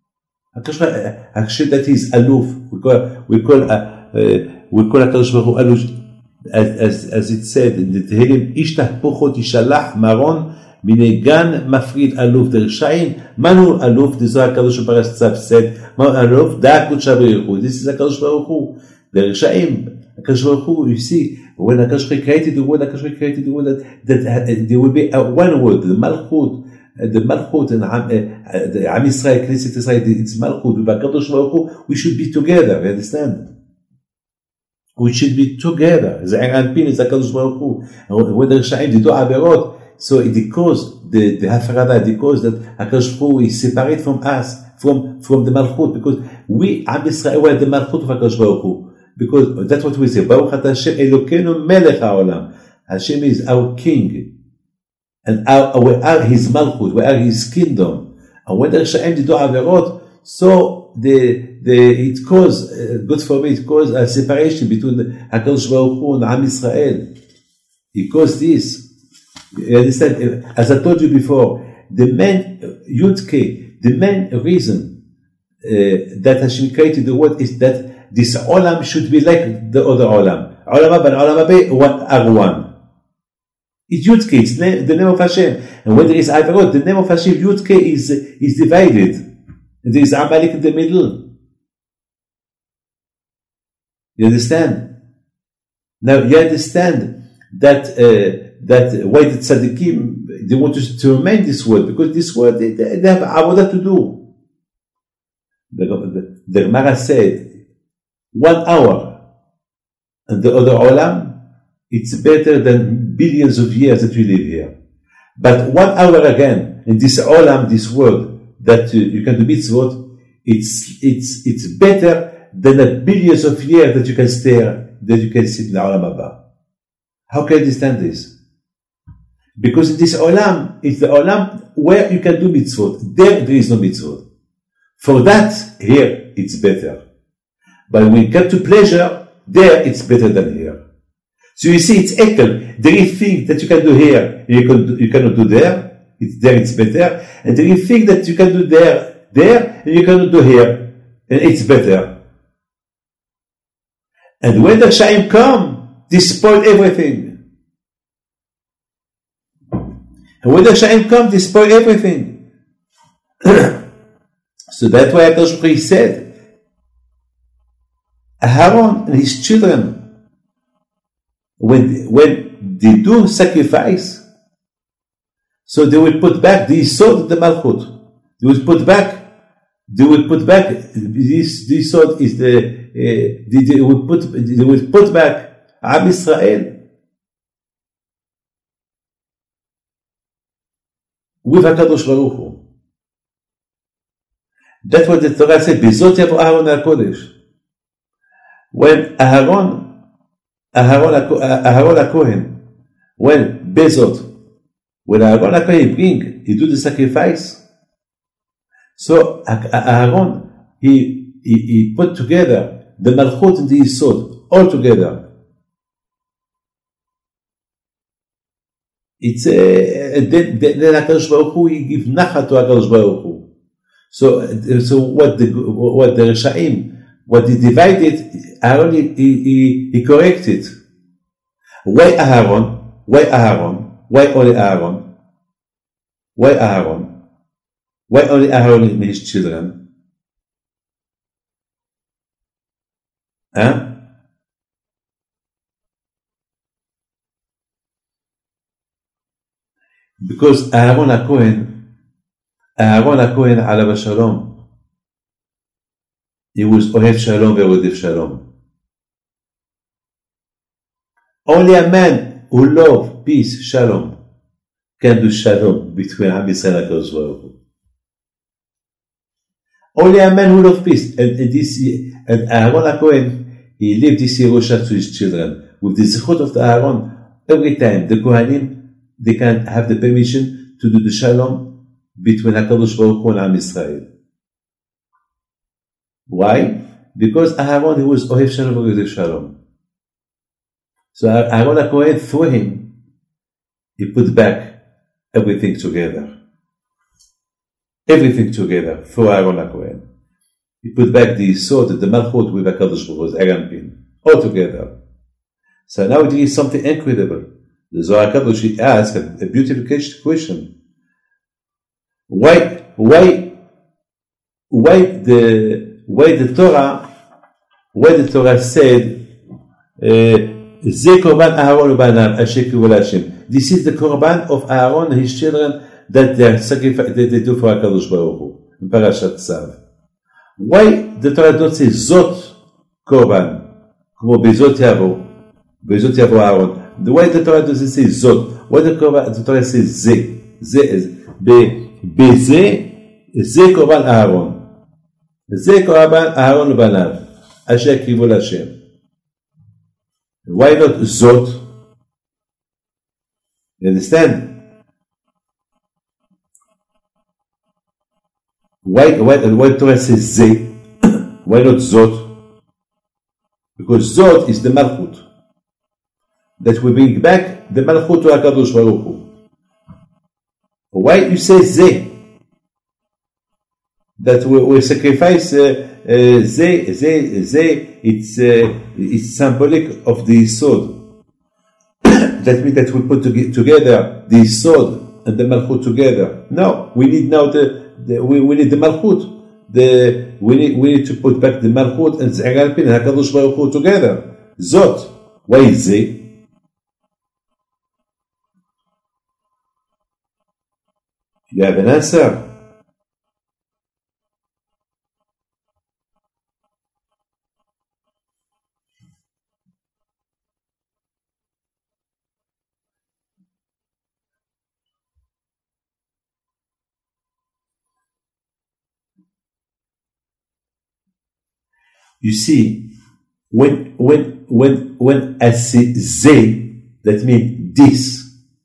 Speaker 1: Actually, that is aluf. We call HaKadosh Baruch Hu aluf, as it said in the Tehillim, Ish tahpuchot yishalach maron Mine gan mafrid aluf the Risha'im. Manu aluf, this is HaKadosh Baruch Hu said, Manu aluf, da'akut shabaruchu. This is HaKadosh Baruch Hu. The Risha'im, HaKadosh Baruch Hu, you see, when HaKadosh Baruch Hu created the world, HaKadosh Baruch Hu created the world, that there will be one word, the Malchut, and the Am Yisrael, Knesset Yisrael, it's Malchut. But HaKadosh Baruch Hu, we should be together, you understand? We should be together. The Anpin is HaKadosh Baruch Hu. And when the Risha'im, they do Averot, so it caused the Hafarada, it caused that HaKadosh Baruch Hu is separate from us, from the Malchut, because we, Am Yisrael, were the Malchut of HaKadosh Baruch Hu. Because that's what we say, Baruch Ata Hashem Elokeinu Melech HaOlam. Hashem is our king. And we are his Malchut, we are his kingdom. And when the Risha'im did do Averot, so it caused, God forbid, it caused a separation between HaKadosh Baruch Hu and Am Yisrael. It caused this. You understand? As I told you before, the main Yud-K, the main reason that Hashem created the world is that this Olam should be like the other Olam. Olam Haba and Olam Haba are one. It's Yud-K, it's the name of Hashem. And when there is Averot, the name of Hashem, Yud-K, is divided. And there is Amalek in the middle. You understand? Now you understand that why the tzaddikim, they want to remain this world, because this world, they have avodah to do. The Gemara said, 1 hour, and the other olam, it's better than billions of years that we live here. But 1 hour again, in this olam, this world, that you can do mitzvot, it's better than a billions of years that you can stay that you can sit in the Olam Haba. How can you understand this? Because in this Olam, it's the Olam where you can do mitzvot. There is no mitzvot. For that, here, it's better. But when it comes to pleasure, there, it's better than here. So you see, it's ekel. There is things that you can do here, you cannot do there. It's there, it's better. And there is things that you can do there, and you cannot do here. And it's better. And when the Shaim come, they spoil everything. And when the Shaim come, they spoil everything. So that's why HaKadosh Baruch Hu said, Aaron and his children, when they do sacrifice, so they will put back the Yisod of the Malchut. They will put back this Yisod is they will put back Am Yisrael with HaKadosh Baruch Hu. That's what the Torah said, Bezot Yavo Aaron HaKodesh. When Aaron HaKohen, when Bezot, when Aaron HaKohen he do the sacrifice, so Aaron, he put together the Malchut and the Yisod, all together. It's then HaKadosh Baruch Hu, he give nachat to HaKadosh Baruch Hu. So what the Reshaim, what they divided, Aaron, he corrected. Why Aaron? Why Aaron? Why only Aaron? Why Aaron? Why only Aaron and his children? Huh? Because Aaron alav shalom, he was ohev shalom ve'rodef shalom. Only a man who loves peace, shalom, can do shalom between Am Yisrael and HaKadosh Baruch Hu. Only a man who loves peace. And Aaron HaKohen, he lived this Yerusha to his children. With the zichut of the Aaron, every time the Kohanim, they can have the permission to do the shalom between HaKadosh Baruch Hu and Am Yisrael. Why? Because Aaron, he was ohev shalom ve'rodef shalom. So Aaron HaKohen, through him, he put back everything together. Everything together through Aaron HaKohen. He put back the Yisod, the Malchut with HaKadosh Baruch Hu, Aaron Pin, all together. So now there is something incredible. The Zohar HaKadosh asked a beautiful question. Why the Torah said, Ze korban Aaron ubanav asher kivu Hashem. This is the korban of Aaron and his children that they do for HaKadosh Baruch Hu in Parashat Tzav. Why the Torah don't say Zot korban, כמו Bezot Yavo Aaron? Why the Torah doesn't say Zot? Why the Torah says Ze? Ze korban Aaron. Ze korban Aaron ubanav asher kivu Hashem. Why not Zot? You understand? Why Torah says Ze? Why not Zot? Because Zot is the Malchut. That we bring back the Malchut to HaKadosh Baruch Hu. Why you say Ze? That we sacrifice Ze, it's symbolic of the Yisod. That means that we put together the Yisod and the Malchut together. No, we need now we need the Malchut. We need to put back the Malchut and Ze'er Pin and HaKadosh Baruch Hu together. Zot. Why is Ze? You have an answer? You see, when I say they, that means this.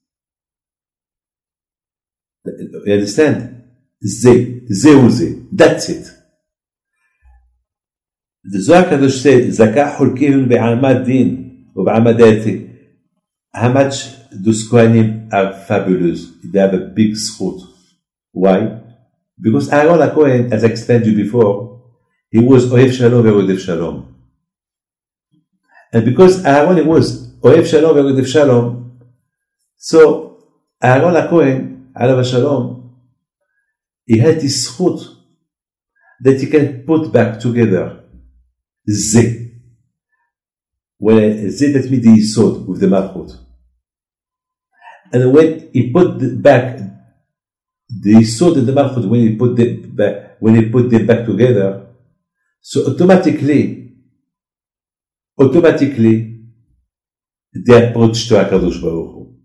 Speaker 1: You understand? They. That's it. The Zohar Kadosh says, Zakah hulkihim be'amad din, u'ba'amadati. How much those Kohanim are fabulous. They have a big schut. Why? Because Aaron HaKohen, as I explained to you before, he was Ohev Shalom ve'Rodev Shalom. And because Aaron was Ohev Shalom ve'Rodev Shalom, so Aaron HaKohen, Alav Shalom, he had this schut that he can put back together. Ze. When Ze, that means the Yisod with the Malchut. And when he put back the Yisod and the Malchut, when he put them back together, so automatically they approach to HaKadosh Baruch Hu.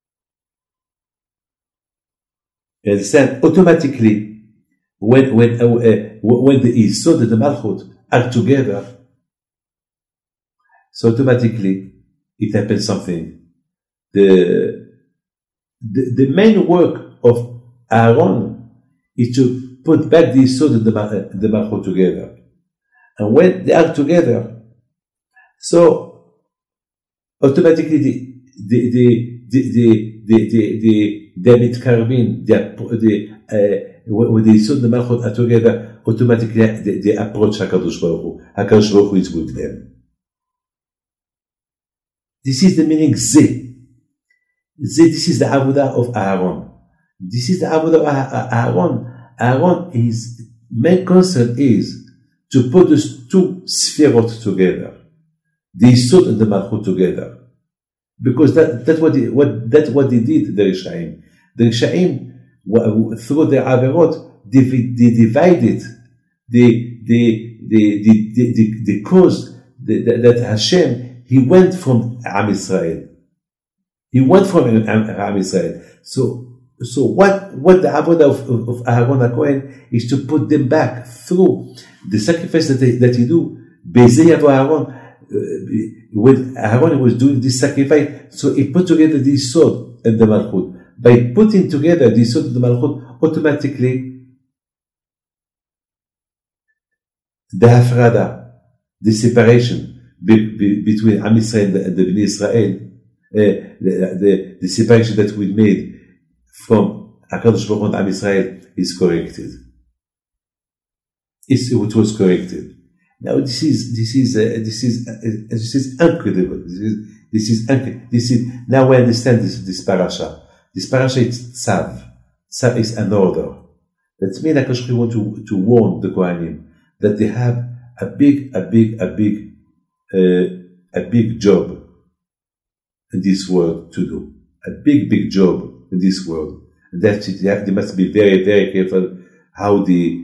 Speaker 1: You understand? Automatically, when the Yisod and the Malchut are together, so automatically it happens something. The main work of Aaron is to put back the Yisod and the Malchut together. And when they are together, so automatically they מתקרבים, when the Yisod and the Malchut are together, automatically they approach HaKadosh Baruch Hu. HaKadosh Baruch Hu is with them. This is the meaning Ze. This is the Avodah of Aaron. This is the Avodah of Aaron. Aaron, his main concern is to put those two sefirot together. The Yisod and the Malchut together. Because that's what they did, the Rishaim. The Rishaim, through their Averot, they divided the cause that Hashem, he went from Am Yisrael. He went from Am Yisrael. So what the Avodah of Aaron HaKohen is to put them back through the sacrifice that he do. Bezei Yavo Aaron, when Aaron was doing this sacrifice, so he put together the Yisod and the Malchut. By putting together the Yisod and the Malchut, automatically the Hafrada, the separation between Am Yisrael and the Bnei Israel, the separation that we made from HaKadosh Baruch Hu and Am Yisrael is corrected. It was corrected. Now this is incredible. This is now we understand this parasha. This parasha is tzav. Tzav is an order. That means HaKadosh Baruch Hu want to warn the Kohanim that they have a big job in this world to do. A big job in this world. And they must be very, very careful how they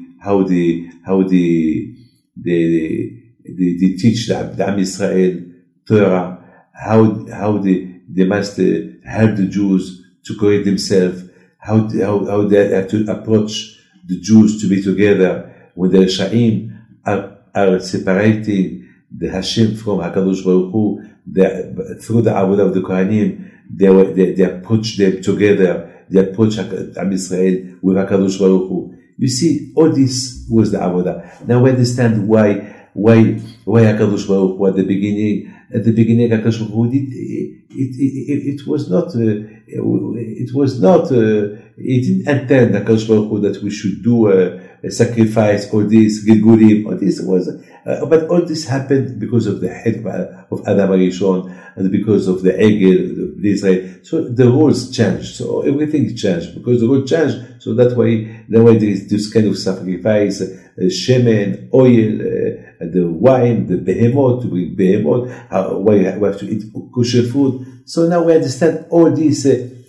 Speaker 1: teach the Am Yisrael Torah, how they must help the Jews to correct themselves, how they have to approach the Jews to be together when the Rishaim are separating the Hashem from HaKadosh Baruch Hu. Through the Avodah of the Kohanim, they approach them together. They approach Am Yisrael with HaKadosh Baruch Hu. You see, all this was the Avodah. Now we understand why HaKadosh Baruch Hu at the beginning HaKadosh Baruch Hu did he didn't intend HaKadosh Baruch Hu that we should do a sacrifice or this Gilgulim or this was but all this happened because of the head of Adam HaRishon and because of the Egel of Israel. So the rules changed. So everything changed because the rules changed. So that way there is this kind of sacrifice, shemen, oil, the wine, the behemoth, to bring behemoth, why we have to eat kosher food. So now we understand all this,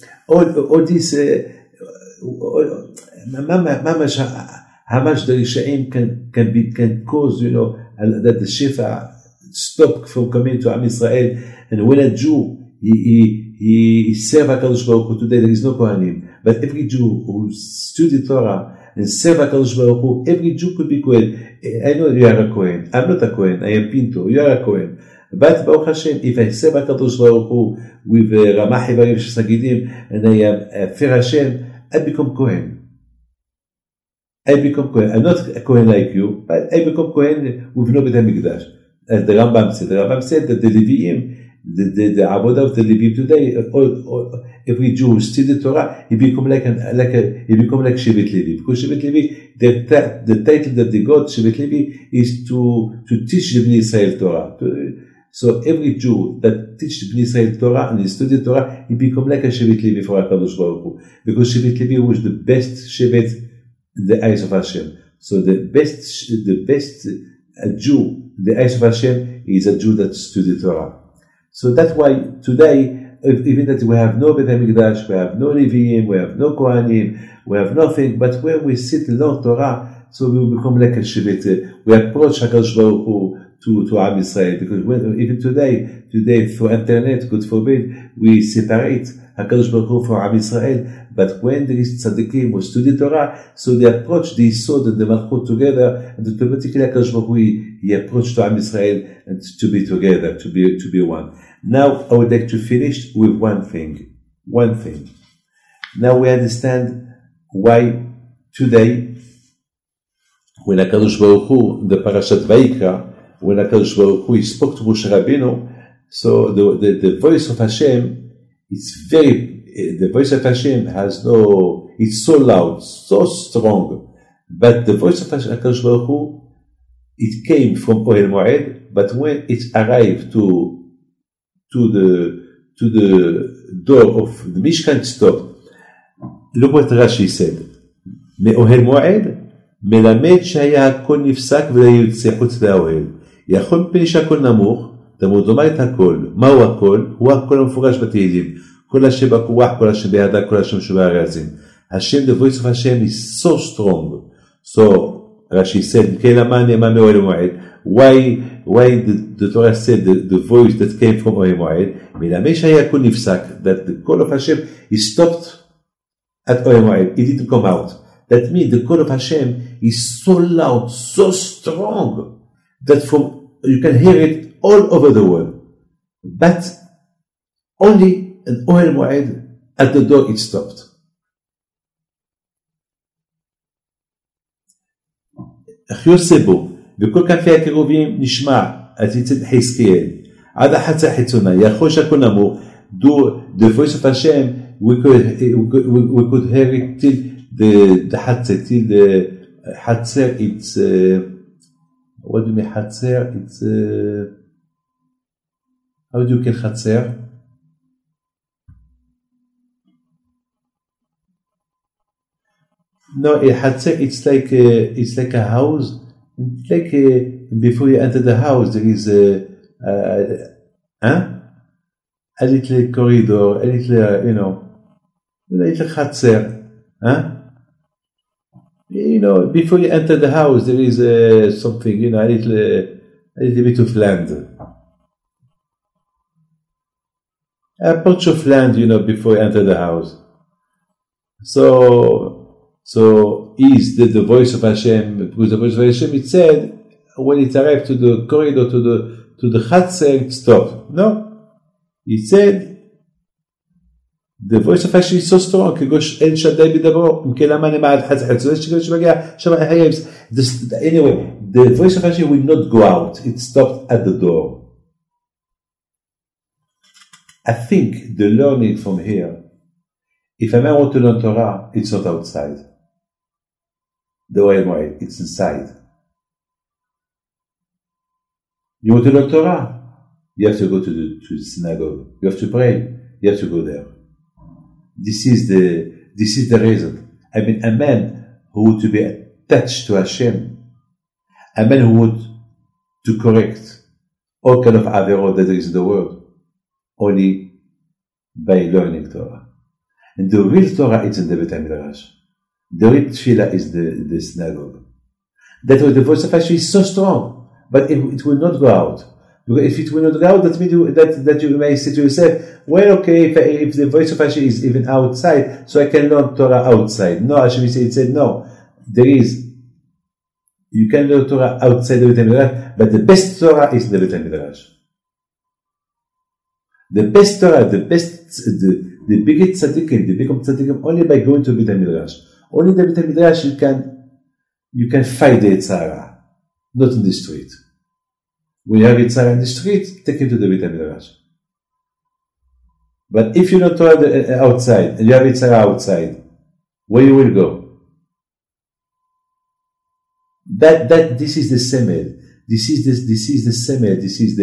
Speaker 1: how much the Rishaim can cause, that the Shefa stop from coming to Am Yisrael. And when a Jew, he serve HaKadosh Baruch Hu today, there is no Kohanim. But every Jew who study Torah and serve HaKadosh Baruch Hu. Every Jew could be Kohen. I know you are a Kohen. I'm not a Kohen. I am Pinto. You are a Kohen. But Baruch Hashem, if I serve HaKadosh Baruch Hu with Ramah Hivarim Shesagidim, and I am Fer Hashem, I become Kohen. I become Kohen. I'm not a Kohen like you, but I become Kohen with no Bet HaMikdash. As the Rambam said. The Rambam said that the Leviim, the Avodah of the Leviim today, every Jew who studies the Torah, he become like Shevet Levi. Because Shevet Levi, the title that they got, Shevet Levi, is to teach the Bnei Israel Torah. So every Jew that teaches Bnei Israel Torah and study Torah, he become like a Shevet Levi for HaKadosh Baruch Hu. Because Shevet Levi was the best Shevet in the eyes of Hashem. So the best Jew in the eyes of Hashem is a Jew that studies Torah. So that's why today, even that we have no Bet HaMikdash, we have no Leviim, we have no Kohanim, we have nothing, but when we sit and learn Torah, so we will become like a Shevet. We approach HaKadosh Baruch Hu to Am Yisrael, because even today through internet, God forbid, we separate HaKadosh Baruch Hu from Am Yisrael, but when there is tzaddikim who study Torah, so they approach the Yisod and the Malchut together, and automatically HaKadosh Baruch Hu, he approached to Am Yisrael and to be together, to be one. Now, I would like to finish with one thing. Now we understand why today, when HaKadosh Baruch Hu, the Parashat Vayikra, when HaKadosh Baruch Hu spoke to Moshe Rabbeinu, so the voice of Hashem, the voice of Hashem it's so loud, so strong, but the voice of HaKadosh Baruch Hu, it came from Ohel Moed, but when it arrived to the door of the Mishkan, it stopped. Look what Rashi said. מאוהל מועד, מלמד שהיה הכל נפסק ולא יוצא חוץ לאוהל. יכול מפני שהכל נמוך, תמוד לומר את הכל. מהו הכל? הוא הכל המפורש בתהילים. כל השם בכוח, כל השם בידה, כל השם שווה הרזים. Hashem, the voice of Hashem is so strong. So, Rashi said, why the Torah said the voice that came from Ohel Moed, מלמד שהיה הכל נפסק, that the call of Hashem is stopped at Ohel Moed. It didn't come out. That means the call of Hashem is so loud, so strong, that you can hear it all over the world. But only in Ohel Moed, at the door, it stopped. יוצא בו, וכל כנפי הקירובים נשמע, הציצית חזקיאל, עד החצר חיצונה, יחוש הכל נמוך, the voice of Hashem, we could hear it till the חצר, till the חצר, it's, what do you mean חצר? It's, how do you call חצר? No, it's like a house. It's like before you enter the house, there is a little corridor, a little, a little chatzer. Before you enter the house, there is something, a little bit of land. A patch of land, before you enter the house. So is the voice of Hashem, because the voice of Hashem, it said, when it arrived to the corridor, to the Chatzer, it stopped. No. It said, the voice of Hashem is so strong, anyway, the voice of Hashem will not go out. It stopped at the door. I think the learning from here, if a man wants to learn Torah, it's not outside. The Ohel Moed, it's inside. You want to learn Torah? You have to go to the synagogue. You have to pray. You have to go there. This is the reason. I mean, a man who would to be attached to Hashem, a man who would to correct all kind of averot that there is in the world, only by learning Torah. And the real Torah is in the Bet HaMidrash. The real Tefillah is the synagogue. That way the voice of Hashem is so strong, but it will not go out. Because if it will not go out, that means that you may say to yourself, well, okay, if the voice of Hashem is even outside, so I can learn Torah outside. No, Hashem said no. you can learn Torah outside the Beit HaMidrash, but the best Torah is in the Beit HaMidrash. The best Torah, the biggest tzaddikim, the biggest tzaddikim, only by going to Beit HaMidrash. Only in the Beit HaMidrash you can fight the Yetzer Hara, not in the street. When you have Yetzer Hara in the street, take him to the Beit HaMidrash. But if you don't Torah outside, and you have Yetzer Hara outside, where you will go? This is the semel. This is the semel. This is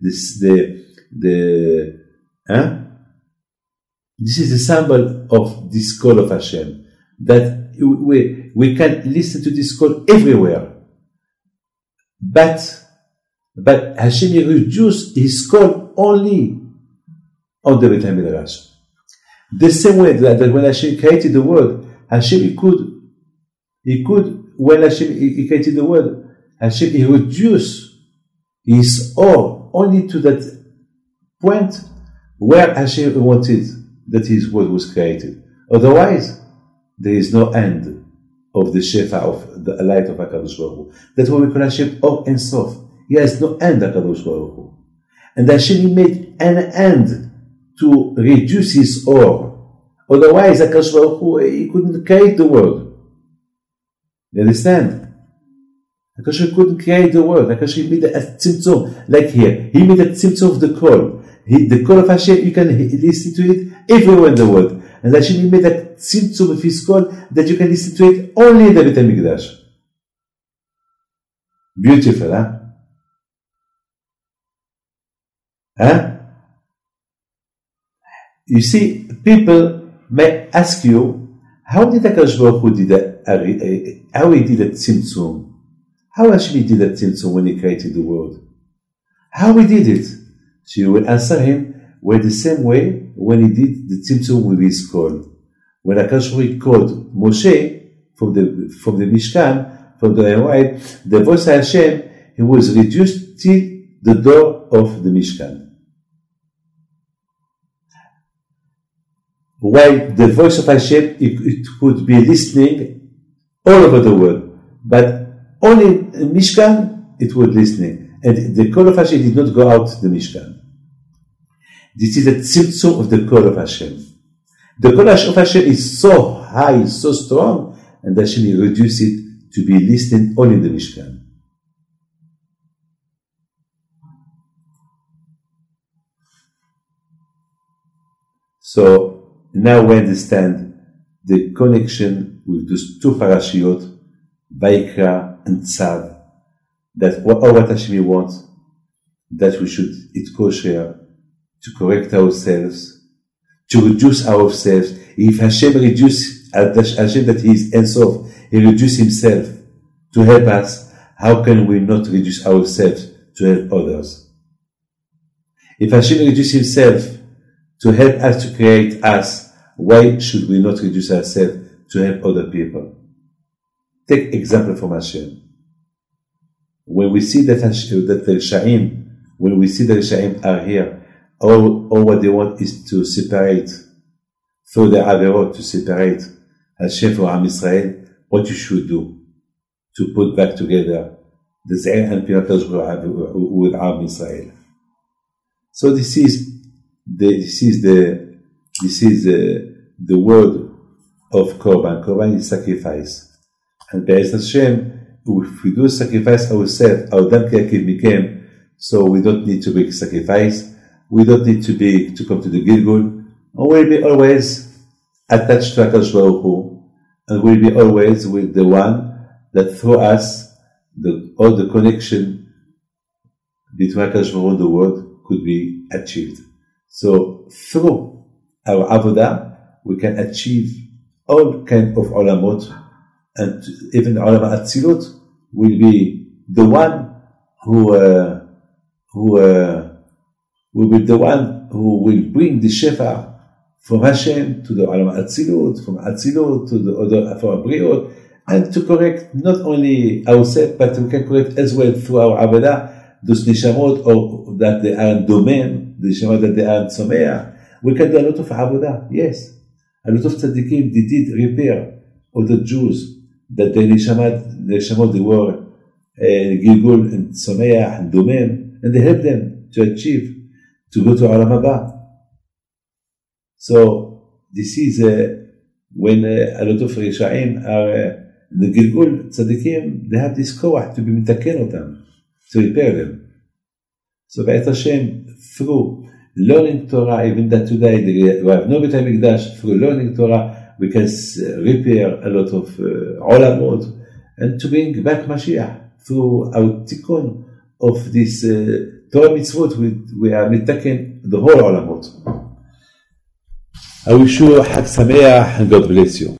Speaker 1: This is the symbol of this call of Hashem. That we can listen to this call everywhere. But Hashem reduced His call only on the Beit HaMidrash. The same way that when Hashem created the world, Hashem he could when Hashem he created the world, Hashem he reduced His awe only to that point where Hashem wanted that His word was created. Otherwise, there is no end of the shefa of the light of HaKadosh Baruch Hu. That's why we call Hashem Or Ein Sof. He has no end, HaKadosh Baruch Hu. And Hashem made an end to reduce His or. Otherwise, HaKadosh Baruch Hu, He couldn't create the world. You understand? HaKadosh couldn't create the world. HaKadosh made a tzimtzum, like here. He made a tzimtzum of the call. The call of Hashem, you can listen to it everywhere in the world. And Hashem made a tzimtzum of His call that you can listen to it only in the Beit HaMikdash. Beautiful, huh? Huh? You see, people may ask you, how did HaKadosh Baruch Hu did that? How He did that tzimtzum? How Hashem did that tzimtzum when He created the world? How He did it? So you will answer him the same way when He did the tzimtzum with His call. When HaKadosh Baruch Hu called Moshe from the Mishkan, from the right, the voice of Hashem, he was reduced till the door of the Mishkan. While the voice of Hashem, it could be listening all over the world, but only in Mishkan it was listening, and the call of Hashem did not go out to the Mishkan. This is a tzimtzum of the call of Hashem. The call of Hashem is so high, so strong, and Hashem reduced it to be listened only in the Mishkan. So now we understand the connection with those two parashiyot, Vayikra and Tzav, that what Hashem wants, that we should eat kosher, to correct ourselves, to reduce ourselves. If Hashem reduce Hashem that He is Ein Sof, He reduced Himself to help us, how can we not reduce ourselves to help others? If Hashem reduced Himself to help us, to create us, why should we not reduce ourselves to help other people? Take example from Hashem. When we see that the Reshaim, when we see the Reshaim are here, all what they want is to separate, through the Averot, to separate Hashem from Am Yisrael, what you should do to put back together the Ze'er and Pinatas with Am Yisrael. So this is the word of Korban. Korban is sacrifice. And Be'ez Hashem, if we do sacrifice ourselves, our Dam Ke'akiv Mikem, so we don't need to make sacrifice, we don't need to come to the Gilgul, and we'll be always attached to HaKadosh Baruch Hu, and we'll be always with the one that through us, all the connection between HaKadosh Baruch Hu and the world could be achieved. So through our avodah, we can achieve all kind of olamot, and even olam atzilut will be the one who will be the one who will bring the shefa from Hashem to the olam atzilut, from atzilut to the other, from briot, and to correct not only ourselves, but we can correct as well through our avodah those neshamot, or that they are in domain, the neshamot that they are in tzomea. We can do a lot of avodah, yes. A lot of tzaddikim, they did repair all the Jews that the Neshamot, they were Gilgul and Sameach and Domem, and they helped them to achieve, to go to Olam Haba. So this is when a lot of Rishaim are the Gilgul Tzadikim, they have this koach to be mitaken them, to repair them. So B'et Hashem, through learning Torah, even that today we have no Beit HaMikdash, through learning Torah, we can repair a lot of olamot, and to bring back Mashiach through our tikkun of this Torah mitzvot. We are mitaken the whole olamot. I wish you Chag Sameach and God bless you.